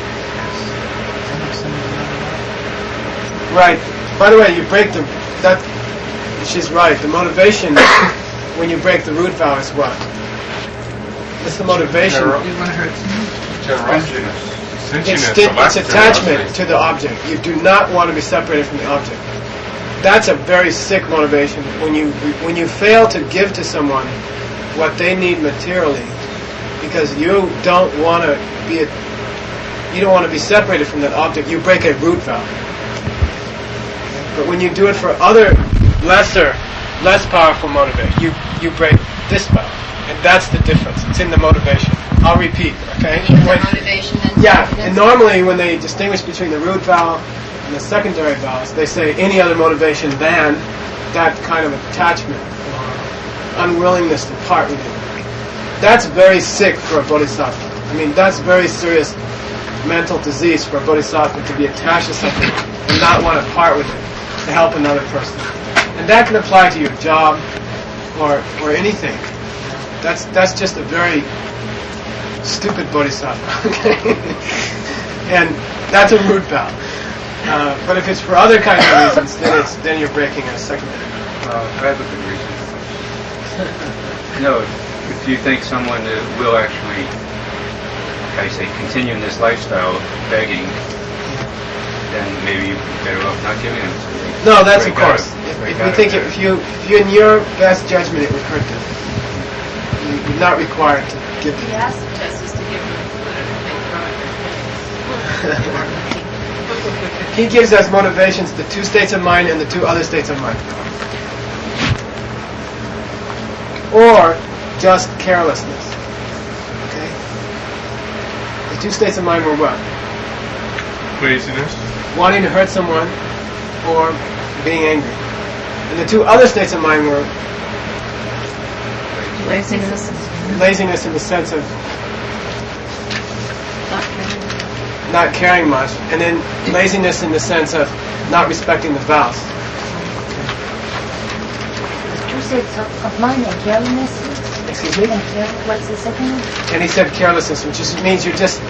Right. By the way, you break the... that. She's right. The motivation when you break the root vow is what? What's the motivation? You want to hurt someone? Generosity. It's, sti- it's attachment to the object. You do not want to be separated from the object. That's a very sick motivation. When you when you fail to give to someone what they need materially, because you don't want to be a, you don't want to be separated from that object, you break a root vow. But when you do it for other lesser, less powerful motivation, you you break this vow, and that's the difference. It's in the motivation. I'll repeat, okay? In the When- motivation and Yeah, confidence. and normally when they distinguish between the root vow and the secondary vows, they say any other motivation than that kind of attachment or unwillingness to part with it. That's very sick for a bodhisattva. I mean, that's very serious mental disease for a bodhisattva to be attached to something and not want to part with it to help another person. And that can apply to your job or or anything. That's that's just a very stupid bodhisattva, okay? And that's a root vow. Uh, but if it's for other kinds of reasons, then it's then you're breaking a secondary. Uh, rather than reasons. No, if you think someone uh, will actually, like I say, continue in this lifestyle of begging, then maybe you're better off not giving them something. No, that's of Break out course. of- If, break if you out think of it, if you if you in your best judgment it would hurt them, you- you're not required to give He them. asked Justice to give him food and make product. He gives as motivations the two states of mind and the two other states of mind. Or just carelessness. Okay? The two states of mind were what? Laziness. Wanting to hurt someone or being angry. And the two other states of mind were Laziness. laziness in the sense of Not caring. not caring much, and then laziness in the sense of not respecting the vows. Two sets of, of mind and carelessness. Excuse me? And care, what's the second one? And he said carelessness, which just means you're just,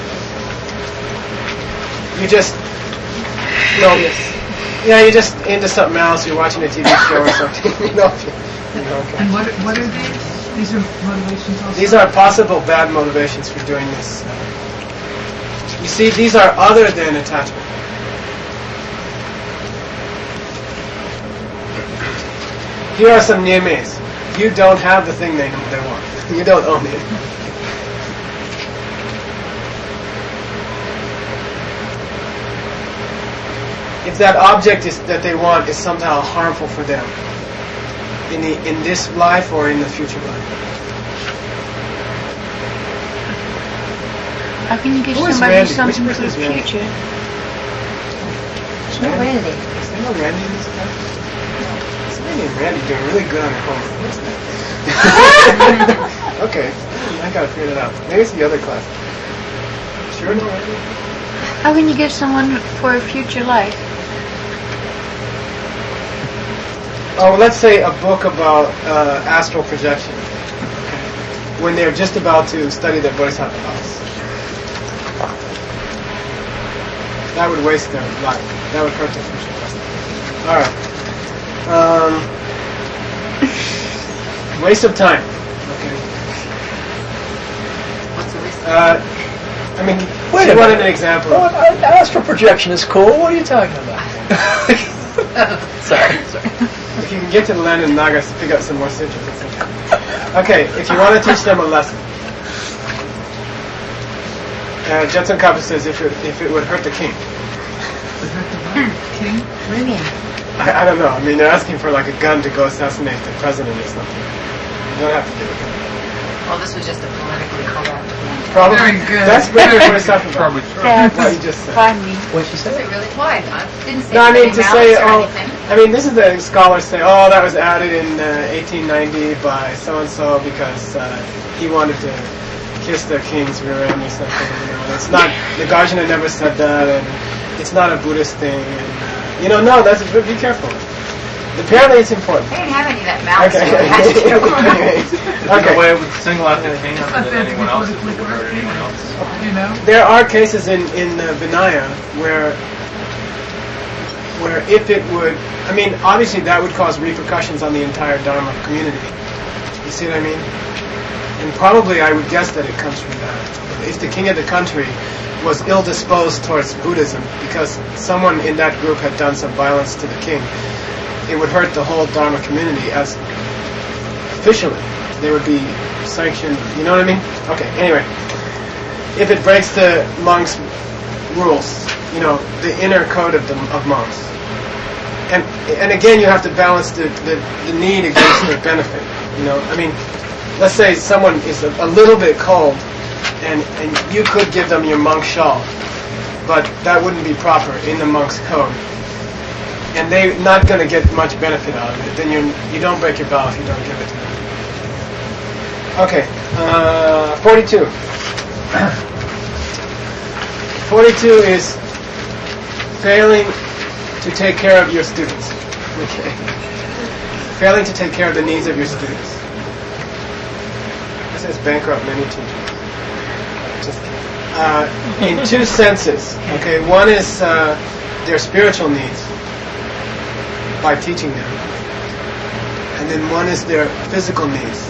you just, you know, yeah, you're just into something else. You're watching a T V show or something. You know. You know, okay. And what what are these? These are motivations also? These are possible bad motivations for doing this. You see, these are other than attachment. Here are some nyemes. You don't have the thing they they want. You don't own it. If that object is that they want is somehow harmful for them in the in this life or in the future life. How can you give Who is somebody Randy? Which something for person the is Randy? future? It's not Randy. Is there no Randy in this class? Somebody named Randy doing really good on homework. What's that? Okay, I gotta figure that out. Maybe it's the other class. Sure, no Randy? How can you give someone for a future life? oh, let's say a book about uh, astral projection, okay, when they're just about to study their bodhisattva house. That would waste their life. That would hurt their future. All right. Um, waste of time. Okay. What's the waste of Uh, time? I mean, Wait you a wanted minute. an example. Well, uh, astral projection is cool. What are you talking about? sorry, sorry. If you can get to the land of Nagas to pick up some more sutras, it's okay. Okay, if you want to teach them a lesson. Uh, Jetsun Kappa says if it, if it would hurt the king. King? What do you mean? I, I don't know. I mean, they're asking for like a gun to go assassinate the president or something. You don't have to give a gun. Well, this was just a politically correct one. Probably. Very good. That's very bodhisattva. Probably true. What you just said. Funny. What she Is said? it really? Why? I didn't say No, I mean anything to say, malice or oh, anything. I mean, this is the scholars say, oh, that was added in uh, eighteen ninety by so and so because uh, he wanted to kiss their king's rear end or something. You know, it's not. Nagarjuna never said that, and it's not a Buddhist thing. And, uh, you know, no, that's be careful. Apparently, it's important. They didn't have any of that malice. Okay. so it had to do with it. Anyways, In a okay. way, it would single out the king It's other not than that anyone else if it politically would hurt anyone else. You know? There are cases in in uh, Vinaya where where if it would, I mean, obviously that would cause repercussions on the entire Dharma community. You see what I mean? And probably I would guess that it comes from that. If the king of the country was ill-disposed towards Buddhism because someone in that group had done some violence to the king, it would hurt the whole Dharma community as officially. They would be sanctioned, you know what I mean? Okay, anyway. If it breaks the monks' rules, you know, the inner code of the of monks. And and again, you have to balance the, the, the need against the benefit. You know, I mean, let's say someone is a, a little bit cold, and, and you could give them your monk shawl, but that wouldn't be proper in the monk's code. And they're not going to get much benefit out of it. Then you you don't break your vow if you don't give it to them. Okay, uh, forty-two. forty-two is failing to take care of your students. Okay. Failing to take care of the needs of your students. This has bankrupt many teachers. Just kidding. Uh, in two senses. Okay, one is uh, their spiritual needs by teaching them, and then one is their physical needs.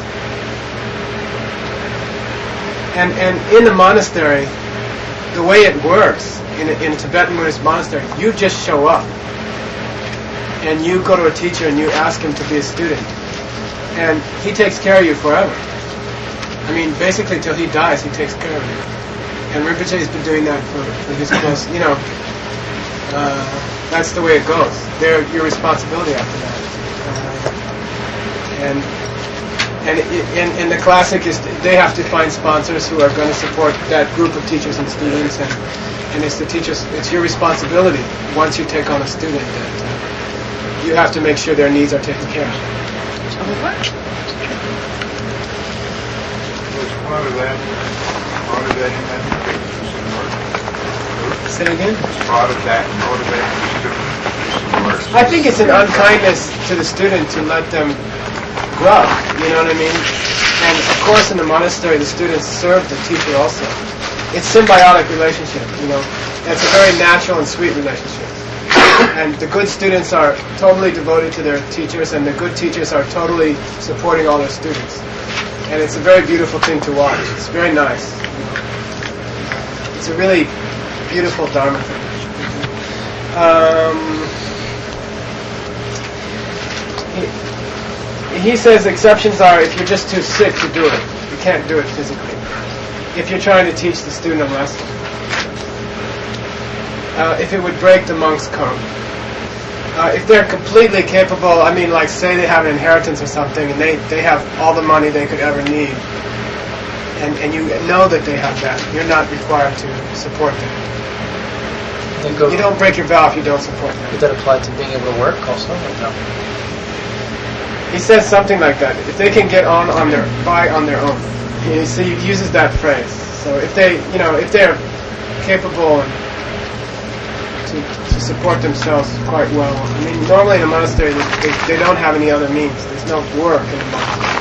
And and in the monastery, the way it works in a, in a Tibetan Buddhist monastery, you just show up, and you go to a teacher and you ask him to be a student, and he takes care of you forever. I mean, basically till he dies, he takes care of you. And Rinpoche has been doing that for, for his close, you know. Uh, that's the way it goes. They're your responsibility after that. Uh, and and, it, and and the classic is they have to find sponsors who are going to support that group of teachers and students, and and it's the teachers. It's your responsibility once you take on a student that uh, you have to make sure their needs are taken care of. Was part of that, part of that motivation? Say it again. Was part of that motivating the student? I think it's an unkindness to the student to let them grow, you know what I mean? And of course in the monastery the students serve the teacher also. It's symbiotic relationship, you know. It's a very natural and sweet relationship. And the good students are totally devoted to their teachers, and the good teachers are totally supporting all their students. And it's a very beautiful thing to watch. It's very nice. It's a really beautiful Dharma thing. Um, he, he says exceptions are if you're just too sick to do it. You can't do it physically. If you're trying to teach the student a lesson. Uh, if it would break the monk's code. Uh, if they're completely capable, I mean, like say they have an inheritance or something and they, they have all the money they could ever need, and, and you know that they have that, you're not required to support them. Then go, You don't break your vow if you don't support them. would that apply to being able to work also? Or no? He says something like that. If they can get on on their by on their own. He, so he uses that phrase. So if they, you know, if they're capable to to support themselves quite well. I mean, normally in a monastery, they, they, they don't have any other means. There's no work in a monastery.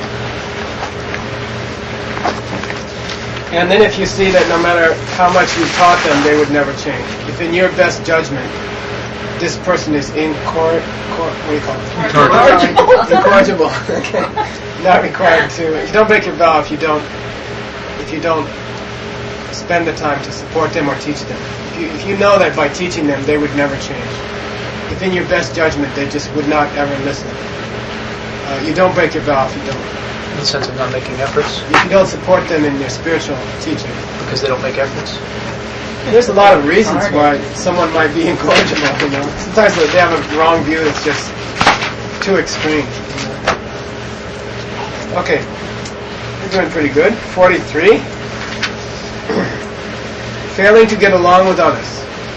And then if you see that no matter how much you taught them, they would never change. If in your best judgment, this person is incor... Cor, what do you call it? Incorrigible. Incorrigible. Okay. Not required to... You don't break your vow if you don't... If you don't spend the time to support them or teach them. If you, if you know that by teaching them, they would never change. If in your best judgment, they just would not ever listen. Uh, you don't break your vow if you don't. In the sense of not making efforts? If you don't support them in your spiritual teaching. Because they don't make efforts? There's a lot of reasons why someone might be incorrigible, you know. Sometimes they have a wrong view that's just too extreme. Okay. We're doing pretty good. forty-three. Failing to get along with others.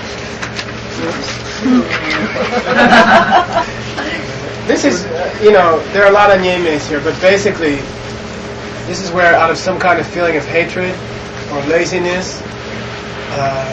This is, uh, you know, there are a lot of nyemes here, but basically, this is where out of some kind of feeling of hatred or laziness, uh,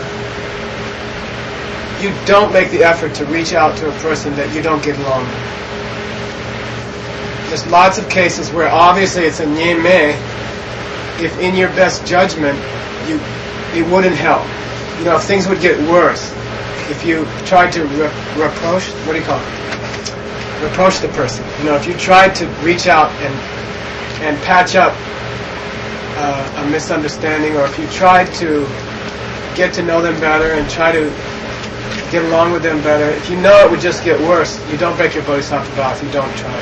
you don't make the effort to reach out to a person that you don't get along with. There's lots of cases where obviously it's a nyeme. If in your best judgment, you it wouldn't help. You know, if things would get worse, if you tried to re- reproach, what do you call it? Reproach the person. You know, if you tried to reach out and and patch up uh, a misunderstanding, or if you tried to get to know them better and try to get along with them better, if you know it would just get worse, you don't break your bodhisattva vow if you don't try.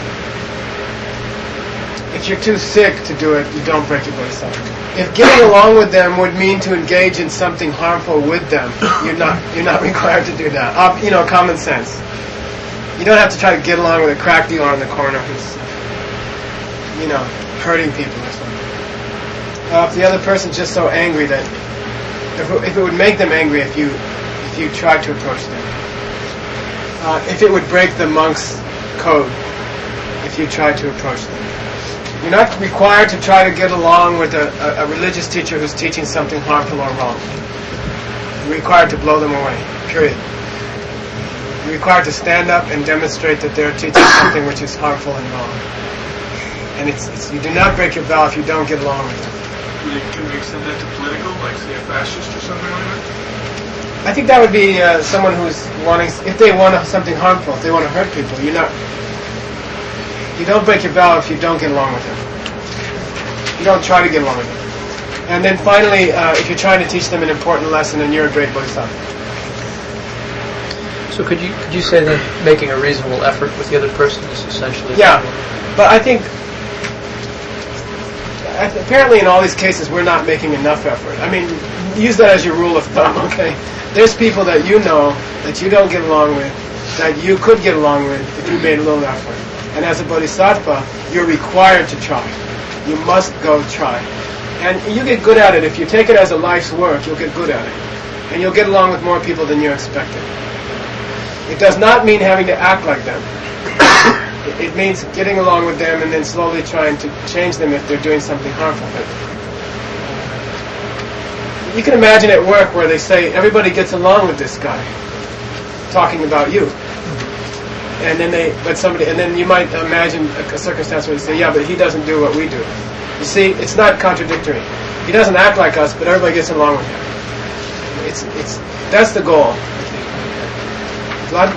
If you're too sick to do it, you don't break your bodhisattva. If getting along with them would mean to engage in something harmful with them, you're not you're not required to do that. Uh, you know, common sense. You don't have to try to get along with a crack dealer on the corner who's, you know, hurting people or something. Uh, if the other person's just so angry that if it, if it would make them angry if you if you tried to approach them. Uh, if it would break the monk's code if you tried to approach them. You're not required to try to get along with a, a, a religious teacher who's teaching something harmful or wrong. You're required to blow them away, period. You're required to stand up and demonstrate that they're teaching something which is harmful and wrong. And it's, it's you do not break your vow if you don't get along with them. Can we extend that to political, like say a fascist or something like that? I think that would be uh, someone who's wanting, if they want something harmful, if they want to hurt people, you're not... You don't break your vow if you don't get along with them. You don't try to get along with them. And then finally, uh, if you're trying to teach them an important lesson, then you're a great bodhisattva. So could you could you say that making a reasonable effort with the other person is essentially... Yeah, but I think apparently in all these cases we're not making enough effort. I mean, use that as your rule of thumb, okay? There's people that you know that you don't get along with, that you could get along with if you made a little effort. And as a bodhisattva, you're required to try. You must go try. And you get good at it. If you take it as a life's work, you'll get good at it. And you'll get along with more people than you expected. It does not mean having to act like them. It means getting along with them and then slowly trying to change them if they're doing something harmful. You can imagine at work where they say, everybody gets along with this guy, talking about you. And then they, but somebody, and then you might imagine a, a circumstance where they say, yeah, but he doesn't do what we do. You see, it's not contradictory. He doesn't act like us, but everybody gets along with him. It's, it's, that's the goal. Vlad?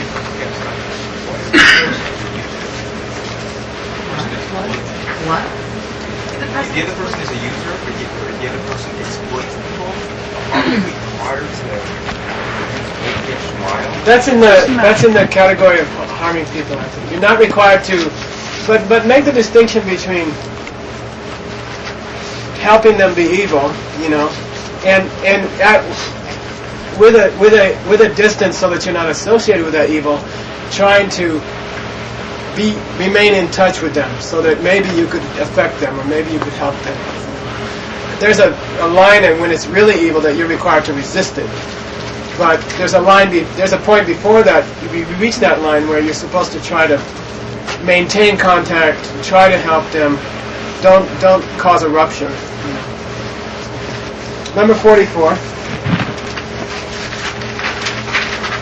What? If the other person is a user, or the other person exploits people, are we required to make their smile? That's in the that's in the category of harming people. I think you're not required to, but but make the distinction between helping them be evil, you know, and and at, with a with a with a distance so that you're not associated with that evil, trying to be remain in touch with them so that maybe you could affect them or maybe you could help them. There's a, a line, and when it's really evil, that you're required to resist it. But there's a line, be, there's a point before that, you reach that line where you're supposed to try to maintain contact, try to help them, don't don't cause a rupture. Number forty-four.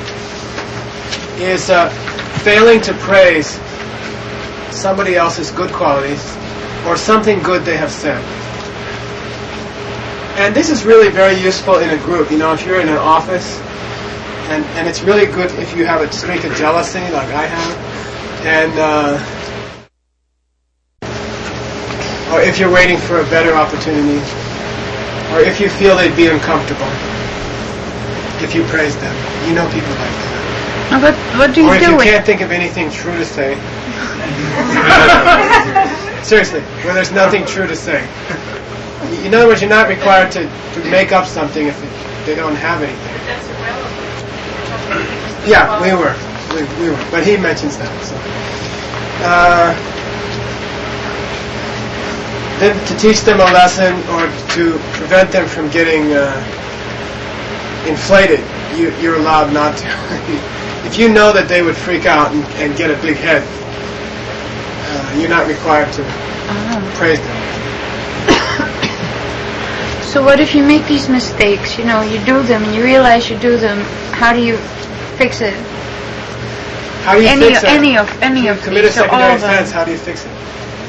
is uh, failing to praise somebody else's good qualities or something good they have said. And this is really very useful in a group. You know, if you're in an office, and, and it's really good if you have a streak of jealousy like I have, and uh, or if you're waiting for a better opportunity, or if you feel they'd be uncomfortable if you praise them. You know people like that. Now, what, what do you or if do you with can't think of anything true to say. Seriously, where there's nothing true to say. In other words, you're not required to, to make up something if it, they don't have anything. That's irrelevant. Yeah, we were. We, we were. But he mentions that. So. Uh, then to teach them a lesson or to prevent them from getting uh, inflated, you, you're allowed not to. If you know that they would freak out and, and get a big head, uh, you're not required to Oh. praise them. So what if you make these mistakes? You know, you do them and you realize you do them. How do you fix it? How do you any, fix it? Any of any you of commit these, a or all secondary of them? offense, how do you fix it?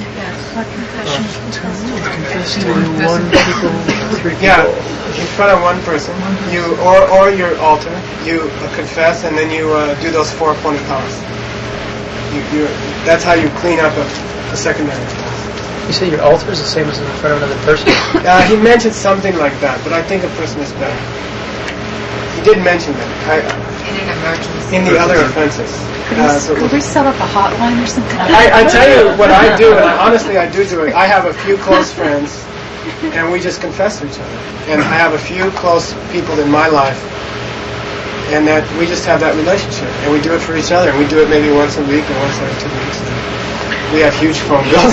Yeah, in front of one person, you or or your altar, you uh, confess, and then you uh, do those four appointed powers. You, you, that's how you clean up a, a secondary offense. You say your altar is the same as in front of another person? Uh, he mentioned something like that, but I think a person is better. He did mention that. I, In an emergency. in the other offenses. Could, Uh, we, so could we set up a hotline or something? I, I tell you what I do, and honestly I do do it. I have a few close friends, and we just confess to each other. And I have a few close people in my life, and that we just have that relationship, and we do it for each other, and we do it maybe once a week or once every two weeks. We have huge phone bills.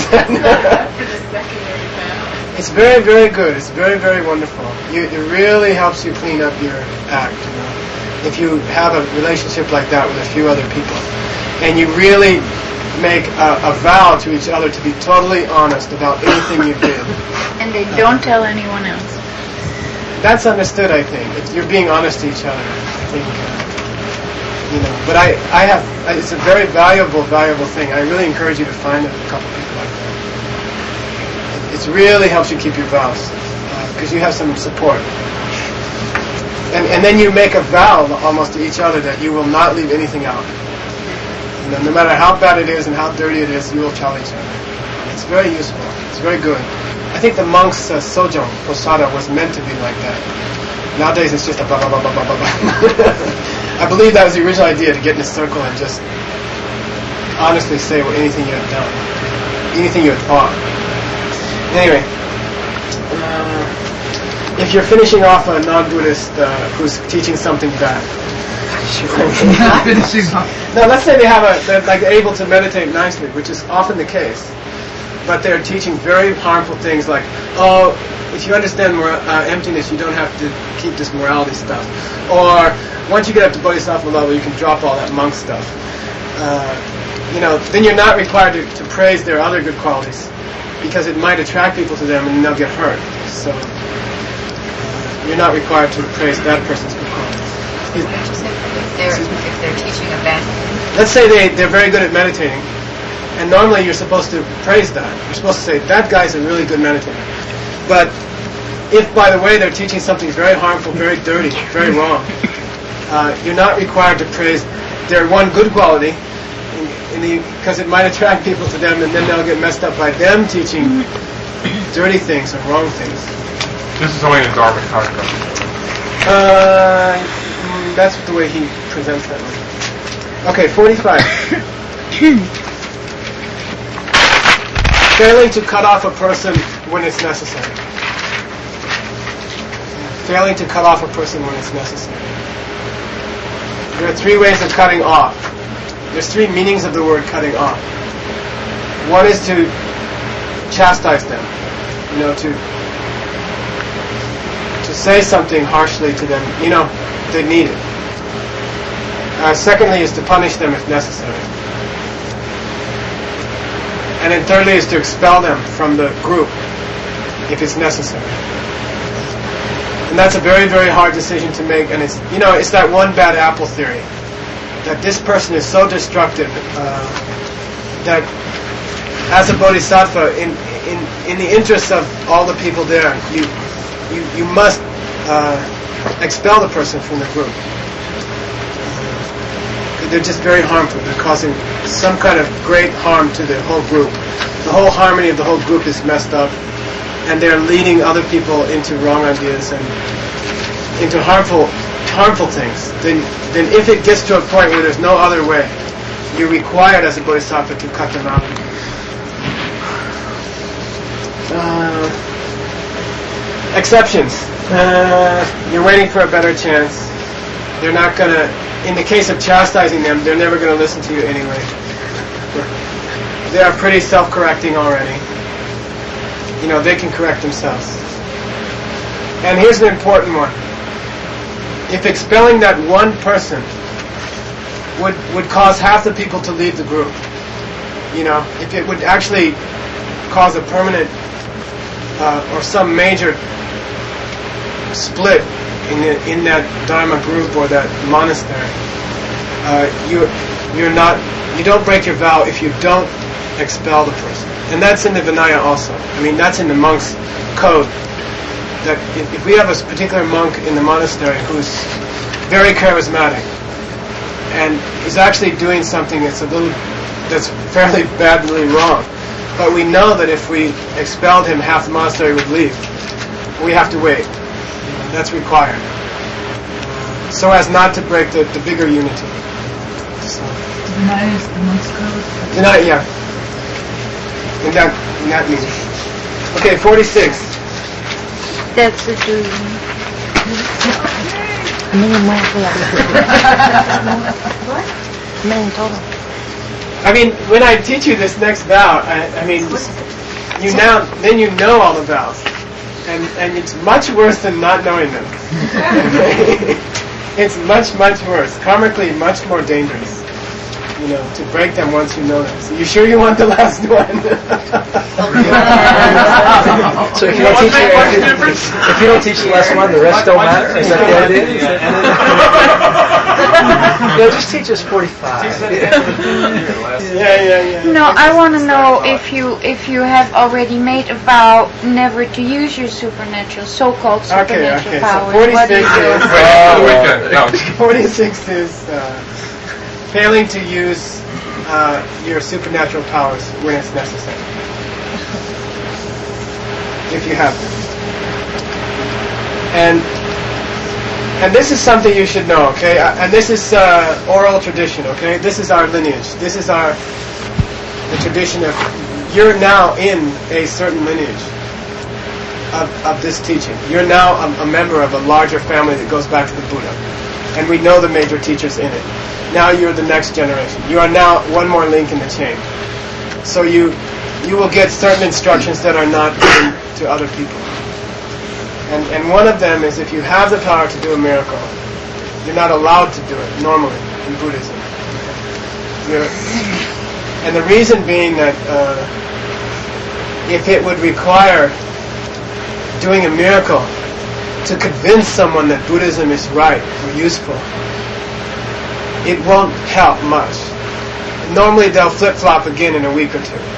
It's very, very good. It's very, very wonderful. You, it really helps you clean up your act. You know? If you have a relationship like that with a few other people, and you really make a, a vow to each other to be totally honest about anything you did. And they don't tell anyone else. That's understood, I think. It's, you're being honest to each other. I think, uh, you know. But I, I have. It's a very valuable, valuable thing. I really encourage you to find a couple people like that. It really helps you keep your vows because uh, you have some support. And, and then you make a vow almost to each other that you will not leave anything out. You know, no matter how bad it is and how dirty it is, you will tell each other. It's very useful. It's very good. I think the monks' uh, sojong, posada, was meant to be like that. Nowadays it's just a blah, blah, blah, blah, blah, blah. I believe that was the original idea, to get in a circle and just honestly say what anything you had done, anything you had thought. Anyway, uh, if you're finishing off a non-Buddhist uh, who's teaching something bad, no, let's say they have a, they're like able to meditate nicely, which is often the case, but they're teaching very harmful things like, oh, if you understand mora- uh, emptiness, you don't have to keep this morality stuff, or once you get up to bodhisattva level, you can drop all that monk stuff. Uh, you know, then you're not required to, to praise their other good qualities, because it might attract people to them and they'll get hurt. So uh, you're not required to praise that person's good qualities. If they're, if they're teaching a bad thing. Let's say they, they're very good at meditating, and normally you're supposed to praise that. You're supposed to say, that guy's a really good meditator. But if, by the way, they're teaching something very harmful, very dirty, very wrong, uh, you're not required to praise their one good quality, because it might attract people to them, and then they'll get messed up by them teaching dirty things or wrong things. This is only in Dharmakaya. Uh, mm, that's the way he presents that one. Okay, forty-five. Failing to cut off a person when it's necessary. Failing to cut off a person when it's necessary. There are three ways of cutting off. There's three meanings of the word cutting off. One is to chastise them, you know, to to say something harshly to them, you know, they need it. Uh, secondly is to punish them if necessary. And then thirdly is to expel them from the group if it's necessary. And that's a very, very hard decision to make, and it's, you know, it's that one bad apple theory. that this person is so destructive uh, that as a bodhisattva, in, in in the interests of all the people there, you you, you must uh, expel the person from the group. They're just very harmful. They're causing some kind of great harm to the whole group. The whole harmony of the whole group is messed up, and they're leading other people into wrong ideas and into harmful harmful things. Then, then if it gets to a point where there's no other way, you're required as a bodhisattva to cut them out. Uh, exceptions. Uh, you're waiting for a better chance. They're not gonna. In the case of chastising them, they're never going to listen to you anyway. They are pretty self-correcting already. You know, they can correct themselves. And here's an important one. If expelling that one person would would cause half the people to leave the group, you know, if it would actually cause a permanent uh, or some major split in the, in that Dharma group or that monastery, uh, you you're not you don't break your vow if you don't expel the person, and that's in the Vinaya also. I mean, that's in the monk's code. That if, if we have a particular monk in the monastery who's very charismatic and is actually doing something that's a little that's fairly badly wrong, but we know that if we expelled him, half the monastery would leave. We have to wait. That's required, so as not to break the, the bigger unity. So. Vinaya is the monk's code? Vinaya, yeah. In that, in that meaning. Okay, forty-six. That's the dream. What? Men total. I mean, when I teach you this next vow, I, I mean, you now, then you know all the vows. And, and it's much worse than not knowing them. It's much, much worse. Karmically, much more dangerous. You know, to break them once you know them. So you sure you want the last one? So if you don't teach the, if you don't teach the last one, the rest don't matter? Is that the idea? Yeah, just teach us forty-five. Yeah, yeah, yeah. No, I want to know if you if you have already made a vow never to use your supernatural, so-called supernatural okay, okay. powers. So What forty-six is is, Oh, no. forty-six is uh, failing to use uh, your supernatural powers when it's necessary. If you have them. And and this is something you should know, okay? Uh, and this is uh, oral tradition, okay? This is our lineage. This is our the tradition of you're now in a certain lineage of, of this teaching. You're now a, a member of a larger family that goes back to the Buddha. And we know the major teachers in it. Now you're the next generation. You are now one more link in the chain. So you you will get certain instructions that are not given to other people. And and one of them is if you have the power to do a miracle, you're not allowed to do it normally in Buddhism. You're, and the reason being that uh, if it would require doing a miracle to convince someone that Buddhism is right or useful, it won't help much. Normally they'll flip-flop again in a week or two.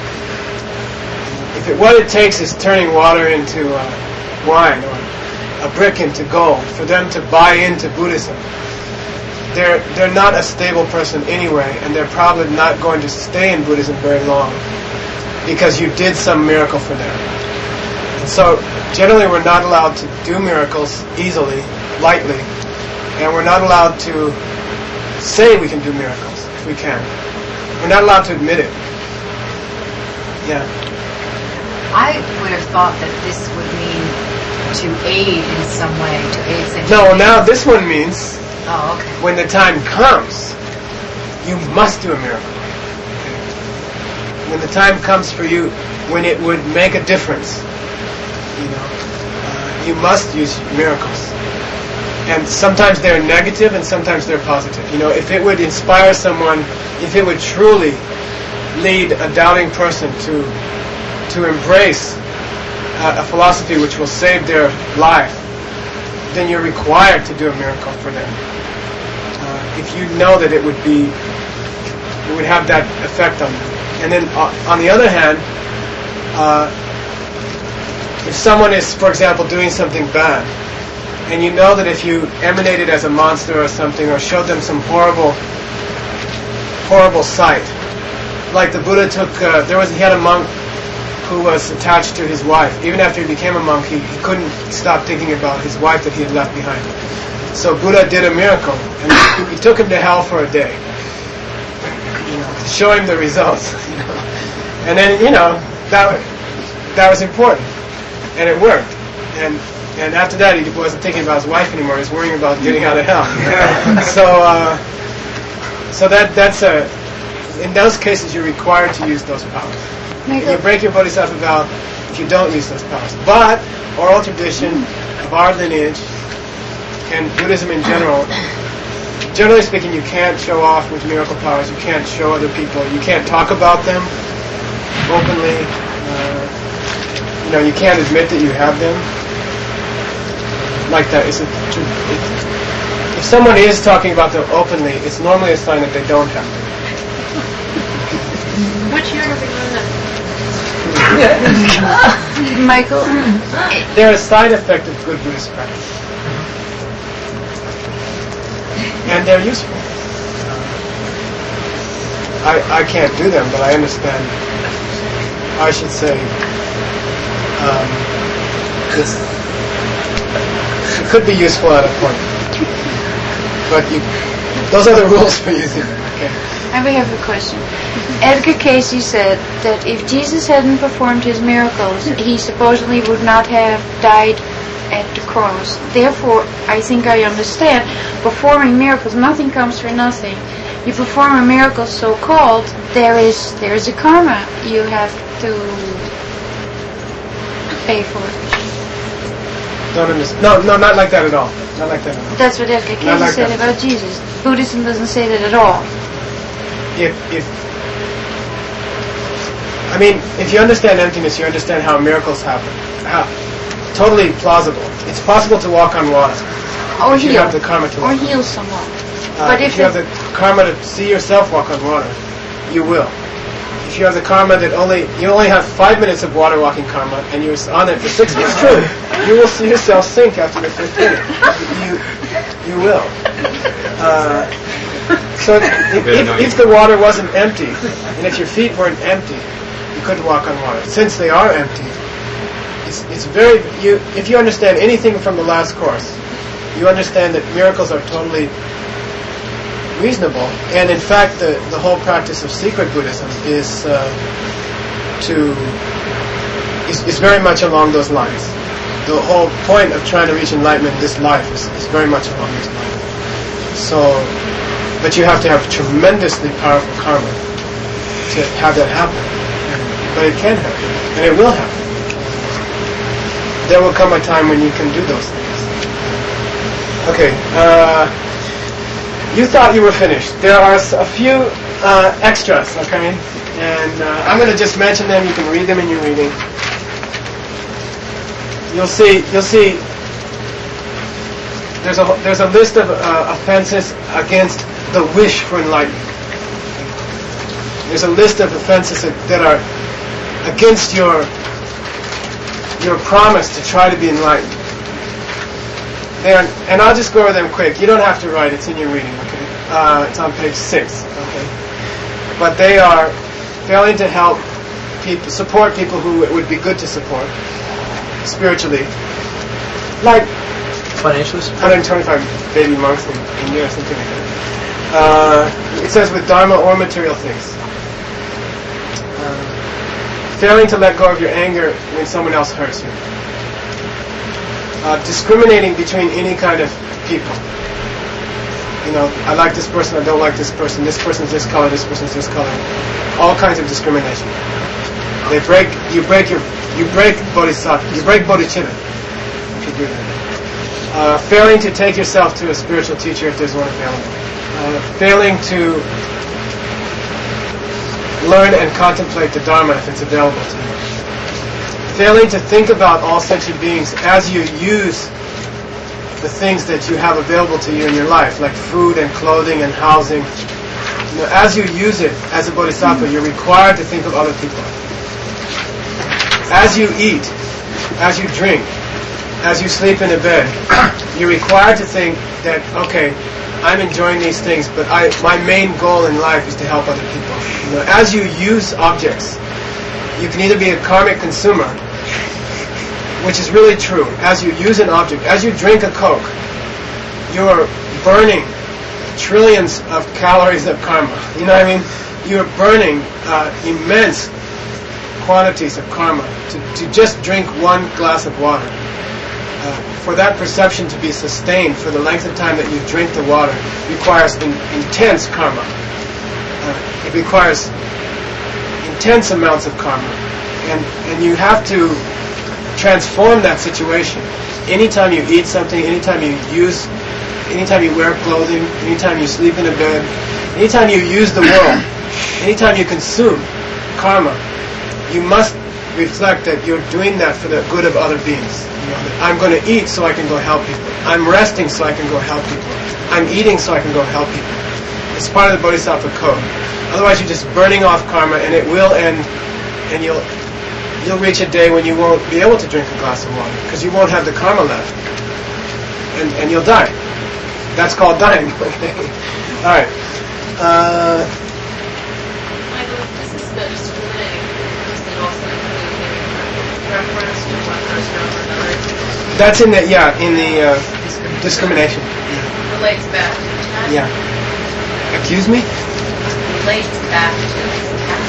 If it, what it takes is turning water into uh, wine or a brick into gold for them to buy into Buddhism, they're they're not a stable person anyway, and they're probably not going to stay in Buddhism very long because you did some miracle for them. And so generally we're not allowed to do miracles easily, lightly, and we're not allowed to say we can do miracles if we can. We're not allowed to admit it. Yeah. I would have thought that this would mean to aid in some way, to aid such. No, now this one means Oh, okay. when the time comes, you must do a miracle. When the time comes for you, when it would make a difference, you know, uh, you must use miracles. And sometimes they're negative and sometimes they're positive. You know, if it would inspire someone, if it would truly lead a doubting person to to embrace uh, a philosophy which will save their life, then you're required to do a miracle for them. Uh, if you know that it would be, it would have that effect on you. And then uh, on the other hand, uh, if someone is, for example, doing something bad, and you know that if you emanated as a monster or something, or showed them some horrible, horrible sight, like the Buddha took, uh, there was, he had a monk who was attached to his wife. Even after he became a monk, he, he couldn't stop thinking about his wife that he had left behind. So Buddha did a miracle, and he, he took him to hell for a day, you know, to show him the results. You know. And then, you know, that that was important, and it worked. And and after that, he wasn't thinking about his wife anymore. He was worrying about getting out of hell. so uh, so that that's a. In those cases, you're required to use those powers. You break your bodhisattva vow if you don't use those powers. But oral tradition of our lineage and Buddhism in general, generally speaking, you can't show off with miracle powers. You can't show other people. You can't talk about them openly. Uh, you know, you can't admit that you have them. Like that. It's a, it, if someone is talking about them openly, it's normally a sign that they don't have them. Which year have we learned that? Michael? They're a side effect of good Buddhist practice. And they're useful. I, I can't do them, but I understand. I should say, um, it's, it could be useful at a point. But you, those are the rules for using them. Okay. And we have a question. Edgar Casey said that if Jesus hadn't performed his miracles, he supposedly would not have died at the cross. Therefore, I think I understand, performing miracles, nothing comes for nothing. You perform a miracle so-called, there is there is a karma you have to pay for. Don't understand. No, no, not like that at all. Not like that at all. That's what Edgar Casey like said that. about Jesus. Buddhism doesn't say that at all. If, if, I mean, if you understand emptiness, you understand how miracles happen. How, totally plausible. It's possible to walk on water. Or if you heal. have the karma to Or walk on heal water. someone. Uh, But if, if you have it- the karma to see yourself walk on water, you will. If you have the karma that only you only have five minutes of water walking karma, and you're on it for six minutes, it's true. You will see yourself sink after the fifth minute. You you will. Uh, so if, if, if the water wasn't empty, and if your feet weren't empty, you couldn't walk on water. Since they are empty, it's it's very you. If you understand anything from the last course, you understand that miracles are totally reasonable, and in fact, the, the whole practice of secret Buddhism is uh, to is, is very much along those lines. The whole point of trying to reach enlightenment in this life is, is very much along those lines. So, but you have to have tremendously powerful karma to have that happen. But it can happen, and it will happen. There will come a time when you can do those things. Okay. Uh, You thought you were finished. There are a few uh, extras, okay? And uh, I'm going to just mention them. You can read them in your reading. You'll see. You'll see. There's a there's a list of uh, offenses against the wish for enlightenment. There's a list of offenses that, that are against your your promise to try to be enlightened. There, and I'll just go over them quick. You don't have to write; it's in your reading. Okay, uh, it's on page six. Okay, but they are failing to help people, support people who it would be good to support spiritually, like financially, one hundred twenty-five baby monks in India or something like that. Uh, it says with dharma or material things. Uh, failing to let go of your anger when someone else hurts you. Uh, discriminating between any kind of people. You know, I like this person, I don't like this person, this person's this color, this person's this color. All kinds of discrimination. They break, you break your, you break bodhisattva, you break bodhicitta if you do that. Uh, failing to take yourself to a spiritual teacher if there's one available. Uh, failing to learn and contemplate the Dharma if it's available to you. Failing to think about all sentient beings as you use the things that you have available to you in your life, like food and clothing and housing. You know, as you use it as a bodhisattva, you're required to think of other people. As you eat, as you drink, as you sleep in a bed, you're required to think that, okay, I'm enjoying these things, but I, my main goal in life is to help other people. You know, as you use objects, you can either be a karmic consumer, which is really true. As you use an object, as you drink a Coke, you're burning trillions of calories of karma. You know what I mean? You're burning uh, immense quantities of karma to, to just drink one glass of water. Uh, for that perception to be sustained for the length of time that you drink the water requires in, intense karma. Uh, it requires intense amounts of karma. And, and you have to transform that situation. Anytime you eat something, anytime you use, anytime you wear clothing, anytime you sleep in a bed, anytime you use the world, anytime you consume karma, you must reflect that you're doing that for the good of other beings. You know, that I'm going to eat so I can go help people. I'm resting so I can go help people. I'm eating so I can go help people. It's part of the Bodhisattva code. Otherwise, you're just burning off karma, and it will end, and you'll you'll reach a day when you won't be able to drink a glass of water because you won't have the karma left, and and you'll die. That's called dying. Okay. All right. Uh, Michael, this is the discriminating. Does it also include reference to one person over another? That's in the yeah in the uh, discrimination. Relates back to that. Yeah. Accuse me? Relates back to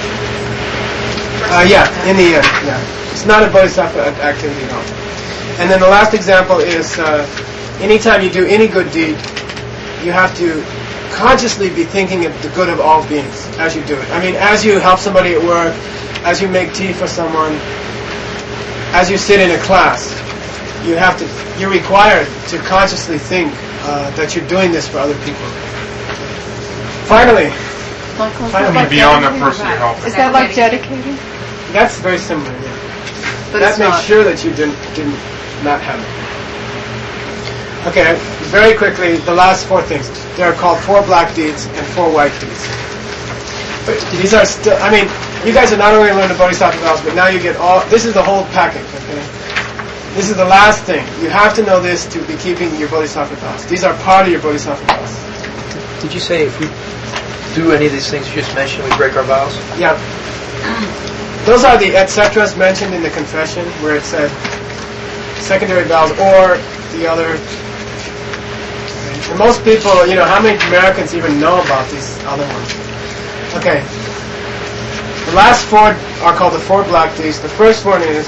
Uh, yeah, in the end, yeah. It's not a bodhisattva activity at all. And then the last example is uh, anytime you do any good deed, you have to consciously be thinking of the good of all beings as you do it. I mean, as you help somebody at work, as you make tea for someone, as you sit in a class, you have to, you're required to consciously think uh, that you're doing this for other people. Finally, Finally, beyond the person you're helping. Is that like dedicating? That's very similar, yeah. But that it's makes not. sure that you didn't didn't not have it. Okay, very quickly, the last four things. They are called four black deeds and four white deeds. But these are still, I mean, you guys are not only learning the Bodhisattva vows, but now you get all, this is the whole package, okay? This is the last thing. You have to know this to be keeping your Bodhisattva vows. These are part of your Bodhisattva vows. Did you say if we do any of these things you just mentioned, we break our vows? Yeah. Those are the et ceteras mentioned in the confession, where it said secondary vows or the other. And most people, you know, how many Americans even know about these other ones? Okay. The last four are called the four black deeds. The first one is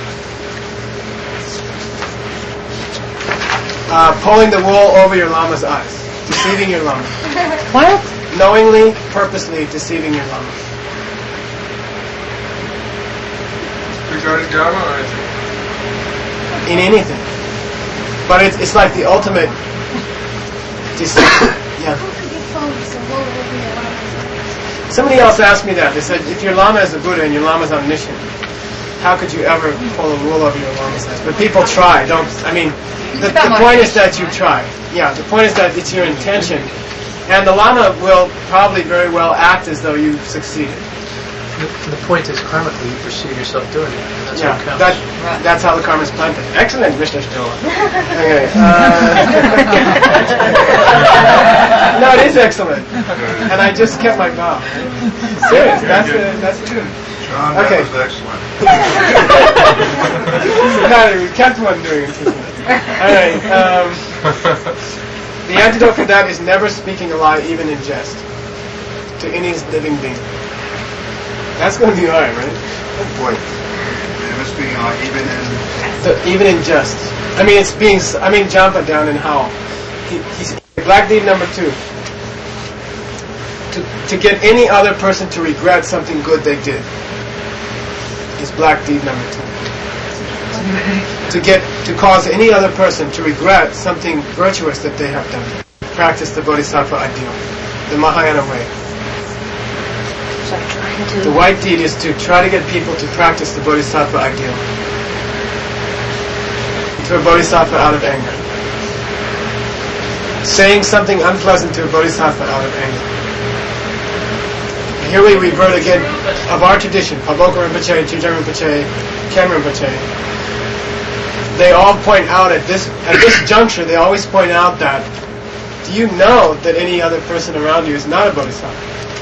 uh, pulling the wool over your lama's eyes, deceiving your lama. What? Knowingly, purposely deceiving your lama. Regarding Dharma or anything? In anything. But it's it's like the ultimate deception. Yeah. Somebody else asked me that. They said, if your lama is a Buddha and your lama is omniscient, how could you ever pull a wool over your lama's eyes? But people try. Don't. I mean, the, the point is that you try. Yeah. The point is that it's your intention. And the lama will probably very well act as though you've succeeded. The, the point is, karmically, you perceive yourself doing it. And that's yeah, what counts. that, that's how the karma is planted. Excellent, Mister Stola. Okay. Uh, no, it is excellent. And I just kept my vow. Serious, that's uh, that's true. John, okay. that was excellent. No, we kept one doing it. All right. Um, The antidote for that is never speaking a lie, even in jest, to any living being. That's going to be hard, right? Oh boy. Never speaking a lie, even in... So, even in jest. I mean, it's being... I mean, Jampa down in Howl. He, he's black deed number two. To, to get any other person to regret something good they did is black deed number two. To get to cause any other person to regret something virtuous that they have done. Practice the Bodhisattva ideal, the Mahayana way. So trying to... The white deed is to try to get people to practice the Bodhisattva ideal. To a Bodhisattva out of anger. saying something unpleasant to a bodhisattva out of anger. And here we revert again of our tradition, Paboko Rinpoche, Chujang Rinpoche, Kem Rinpoche. They all point out at this at this juncture, they always point out that, do you know that any other person around you is not a bodhisattva?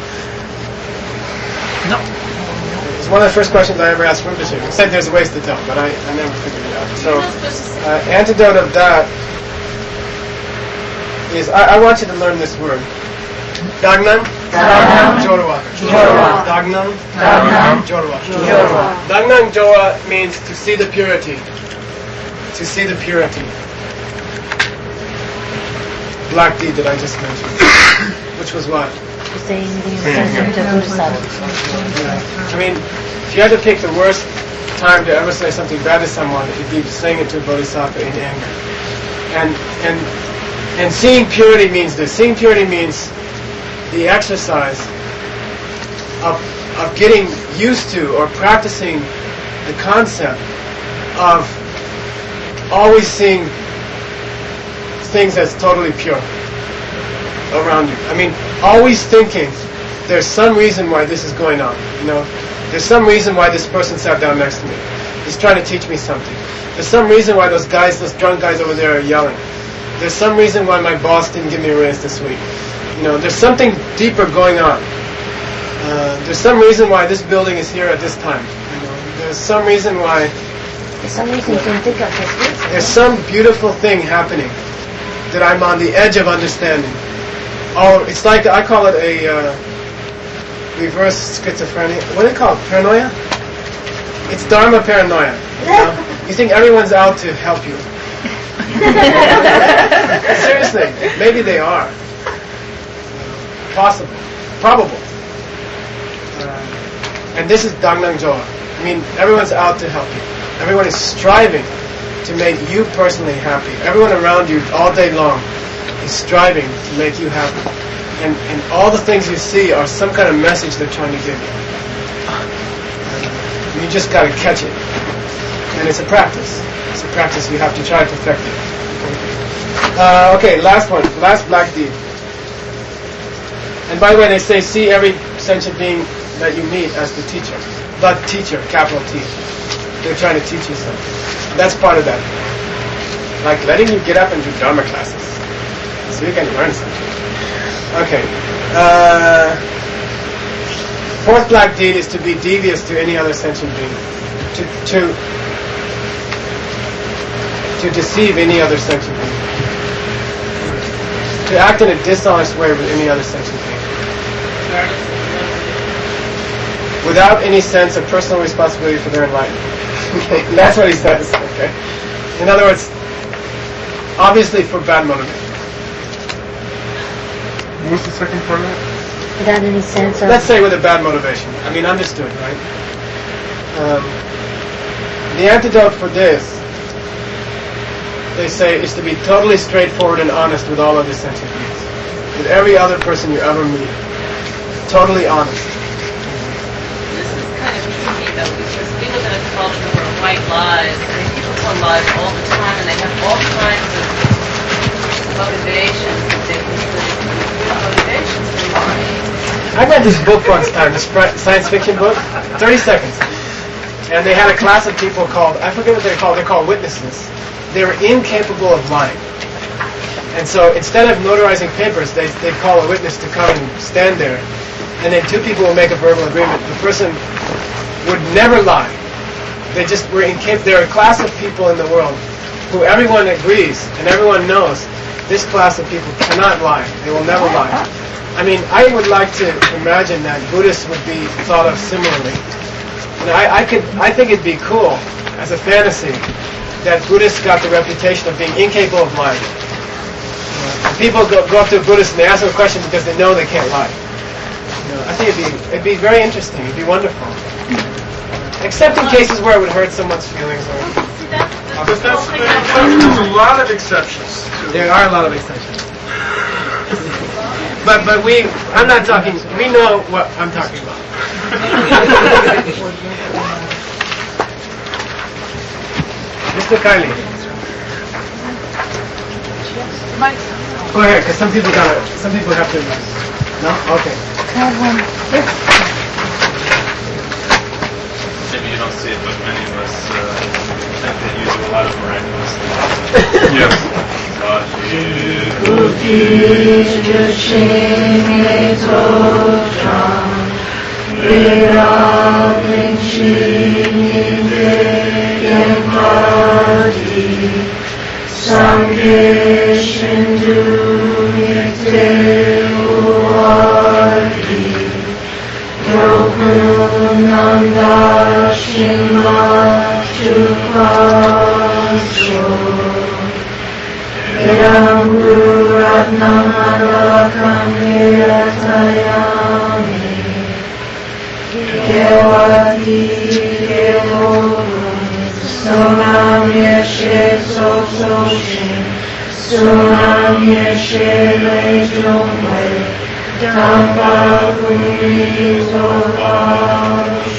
No. It's one of the first questions I ever asked Rinpoche. He said there's ways to tell, but I, I never figured it out. So, uh, antidote of that is, I, I want you to learn this word. Dagnam, Jorwa. Dagnam, Jorwa. Dagnam Jorwa means to see the purity. To see the purity. Black deed that I just mentioned. Which was what? Saying the insensitive to bodhisattva. I mean, if you had to pick the worst time to ever say something bad to someone, it'd be saying it to a bodhisattva in anger. And and and seeing purity means this. Seeing purity means the exercise of of getting used to or practicing the concept of always seeing things as totally pure around you. I mean, always thinking there's some reason why this is going on. You know, there's some reason why this person sat down next to me. He's trying to teach me something. There's some reason why those guys, those drunk guys over there are yelling. There's some reason why my boss didn't give me a raise this week. You know, there's something deeper going on. Uh, there's some reason why this building is here at this time. You know, there's some reason why. There's some reason you can think of this reason. There's some beautiful thing happening that I'm on the edge of understanding. Oh, it's like, I call it a uh, reverse schizophrenia. What do they call it? Paranoia? It's Dharma paranoia. You know? You think everyone's out to help you. Seriously, maybe they are. Possible. Probable. Uh, and this is Dagnam Joa. I mean, everyone's out to help you. Everyone is striving to make you personally happy. Everyone around you all day long is striving to make you happy. And, and all the things you see are some kind of message they're trying to give you. And you just got to catch it. And it's a practice. It's a practice you have to try to perfect it. Uh, okay, last one. Last black deed. And by the way, they say see every sentient being that you meet as the teacher. The teacher, capital T. They're trying to teach you something. That's part of that. Like letting you get up and do Dharma classes. So you can learn something. Okay. Uh, fourth black deed is to be devious to any other sentient being. To to to deceive any other sentient being. To act in a dishonest way with any other sentient being. Without any sense of personal responsibility for their enlightenment. Okay, that's what he says. Okay. In other words, obviously for bad motivation. What was the second part of that? Without any sense of... Let's say with a bad motivation. I mean, understood, right? Um, the antidote for this, they say, is to be totally straightforward and honest with all other sentient beings. With every other person you ever meet. Totally honest. This is kind of tricky, though, because we live in a culture where white lies, I mean, people tell lies all the time, and they have all kinds of motivations that they motivations for lying. I read this book once time, this science fiction book, thirty seconds. And they had a class of people called, I forget what they're called, they're called witnesses. They were incapable of lying. And so instead of notarizing papers, they they call a witness to come and stand there. And then two people will make a verbal agreement. The person would never lie. They just were incapable. There are a class of people in the world who everyone agrees and everyone knows this class of people cannot lie. They will never lie. I mean, I would like to imagine that Buddhists would be thought of similarly. You know, I, I could, I think it'd be cool as a fantasy that Buddhists got the reputation of being incapable of lying. You know, people go, go up to a Buddhist and they ask them a question because they know they can't lie. You know, I think it'd be, it'd be very interesting. It'd be wonderful. Except in cases where it would hurt someone's feelings. Or, but that's the there's a lot of exceptions. There are a lot of exceptions. But but we, I'm not talking. We know what I'm talking about. Mister Kylie. Mike. Go ahead, because some people got it. Some people have to. No? Okay. I have one. Here. Maybe you don't see it, but many of us uh, think that you do a lot of miraculous things. Yes. Sunam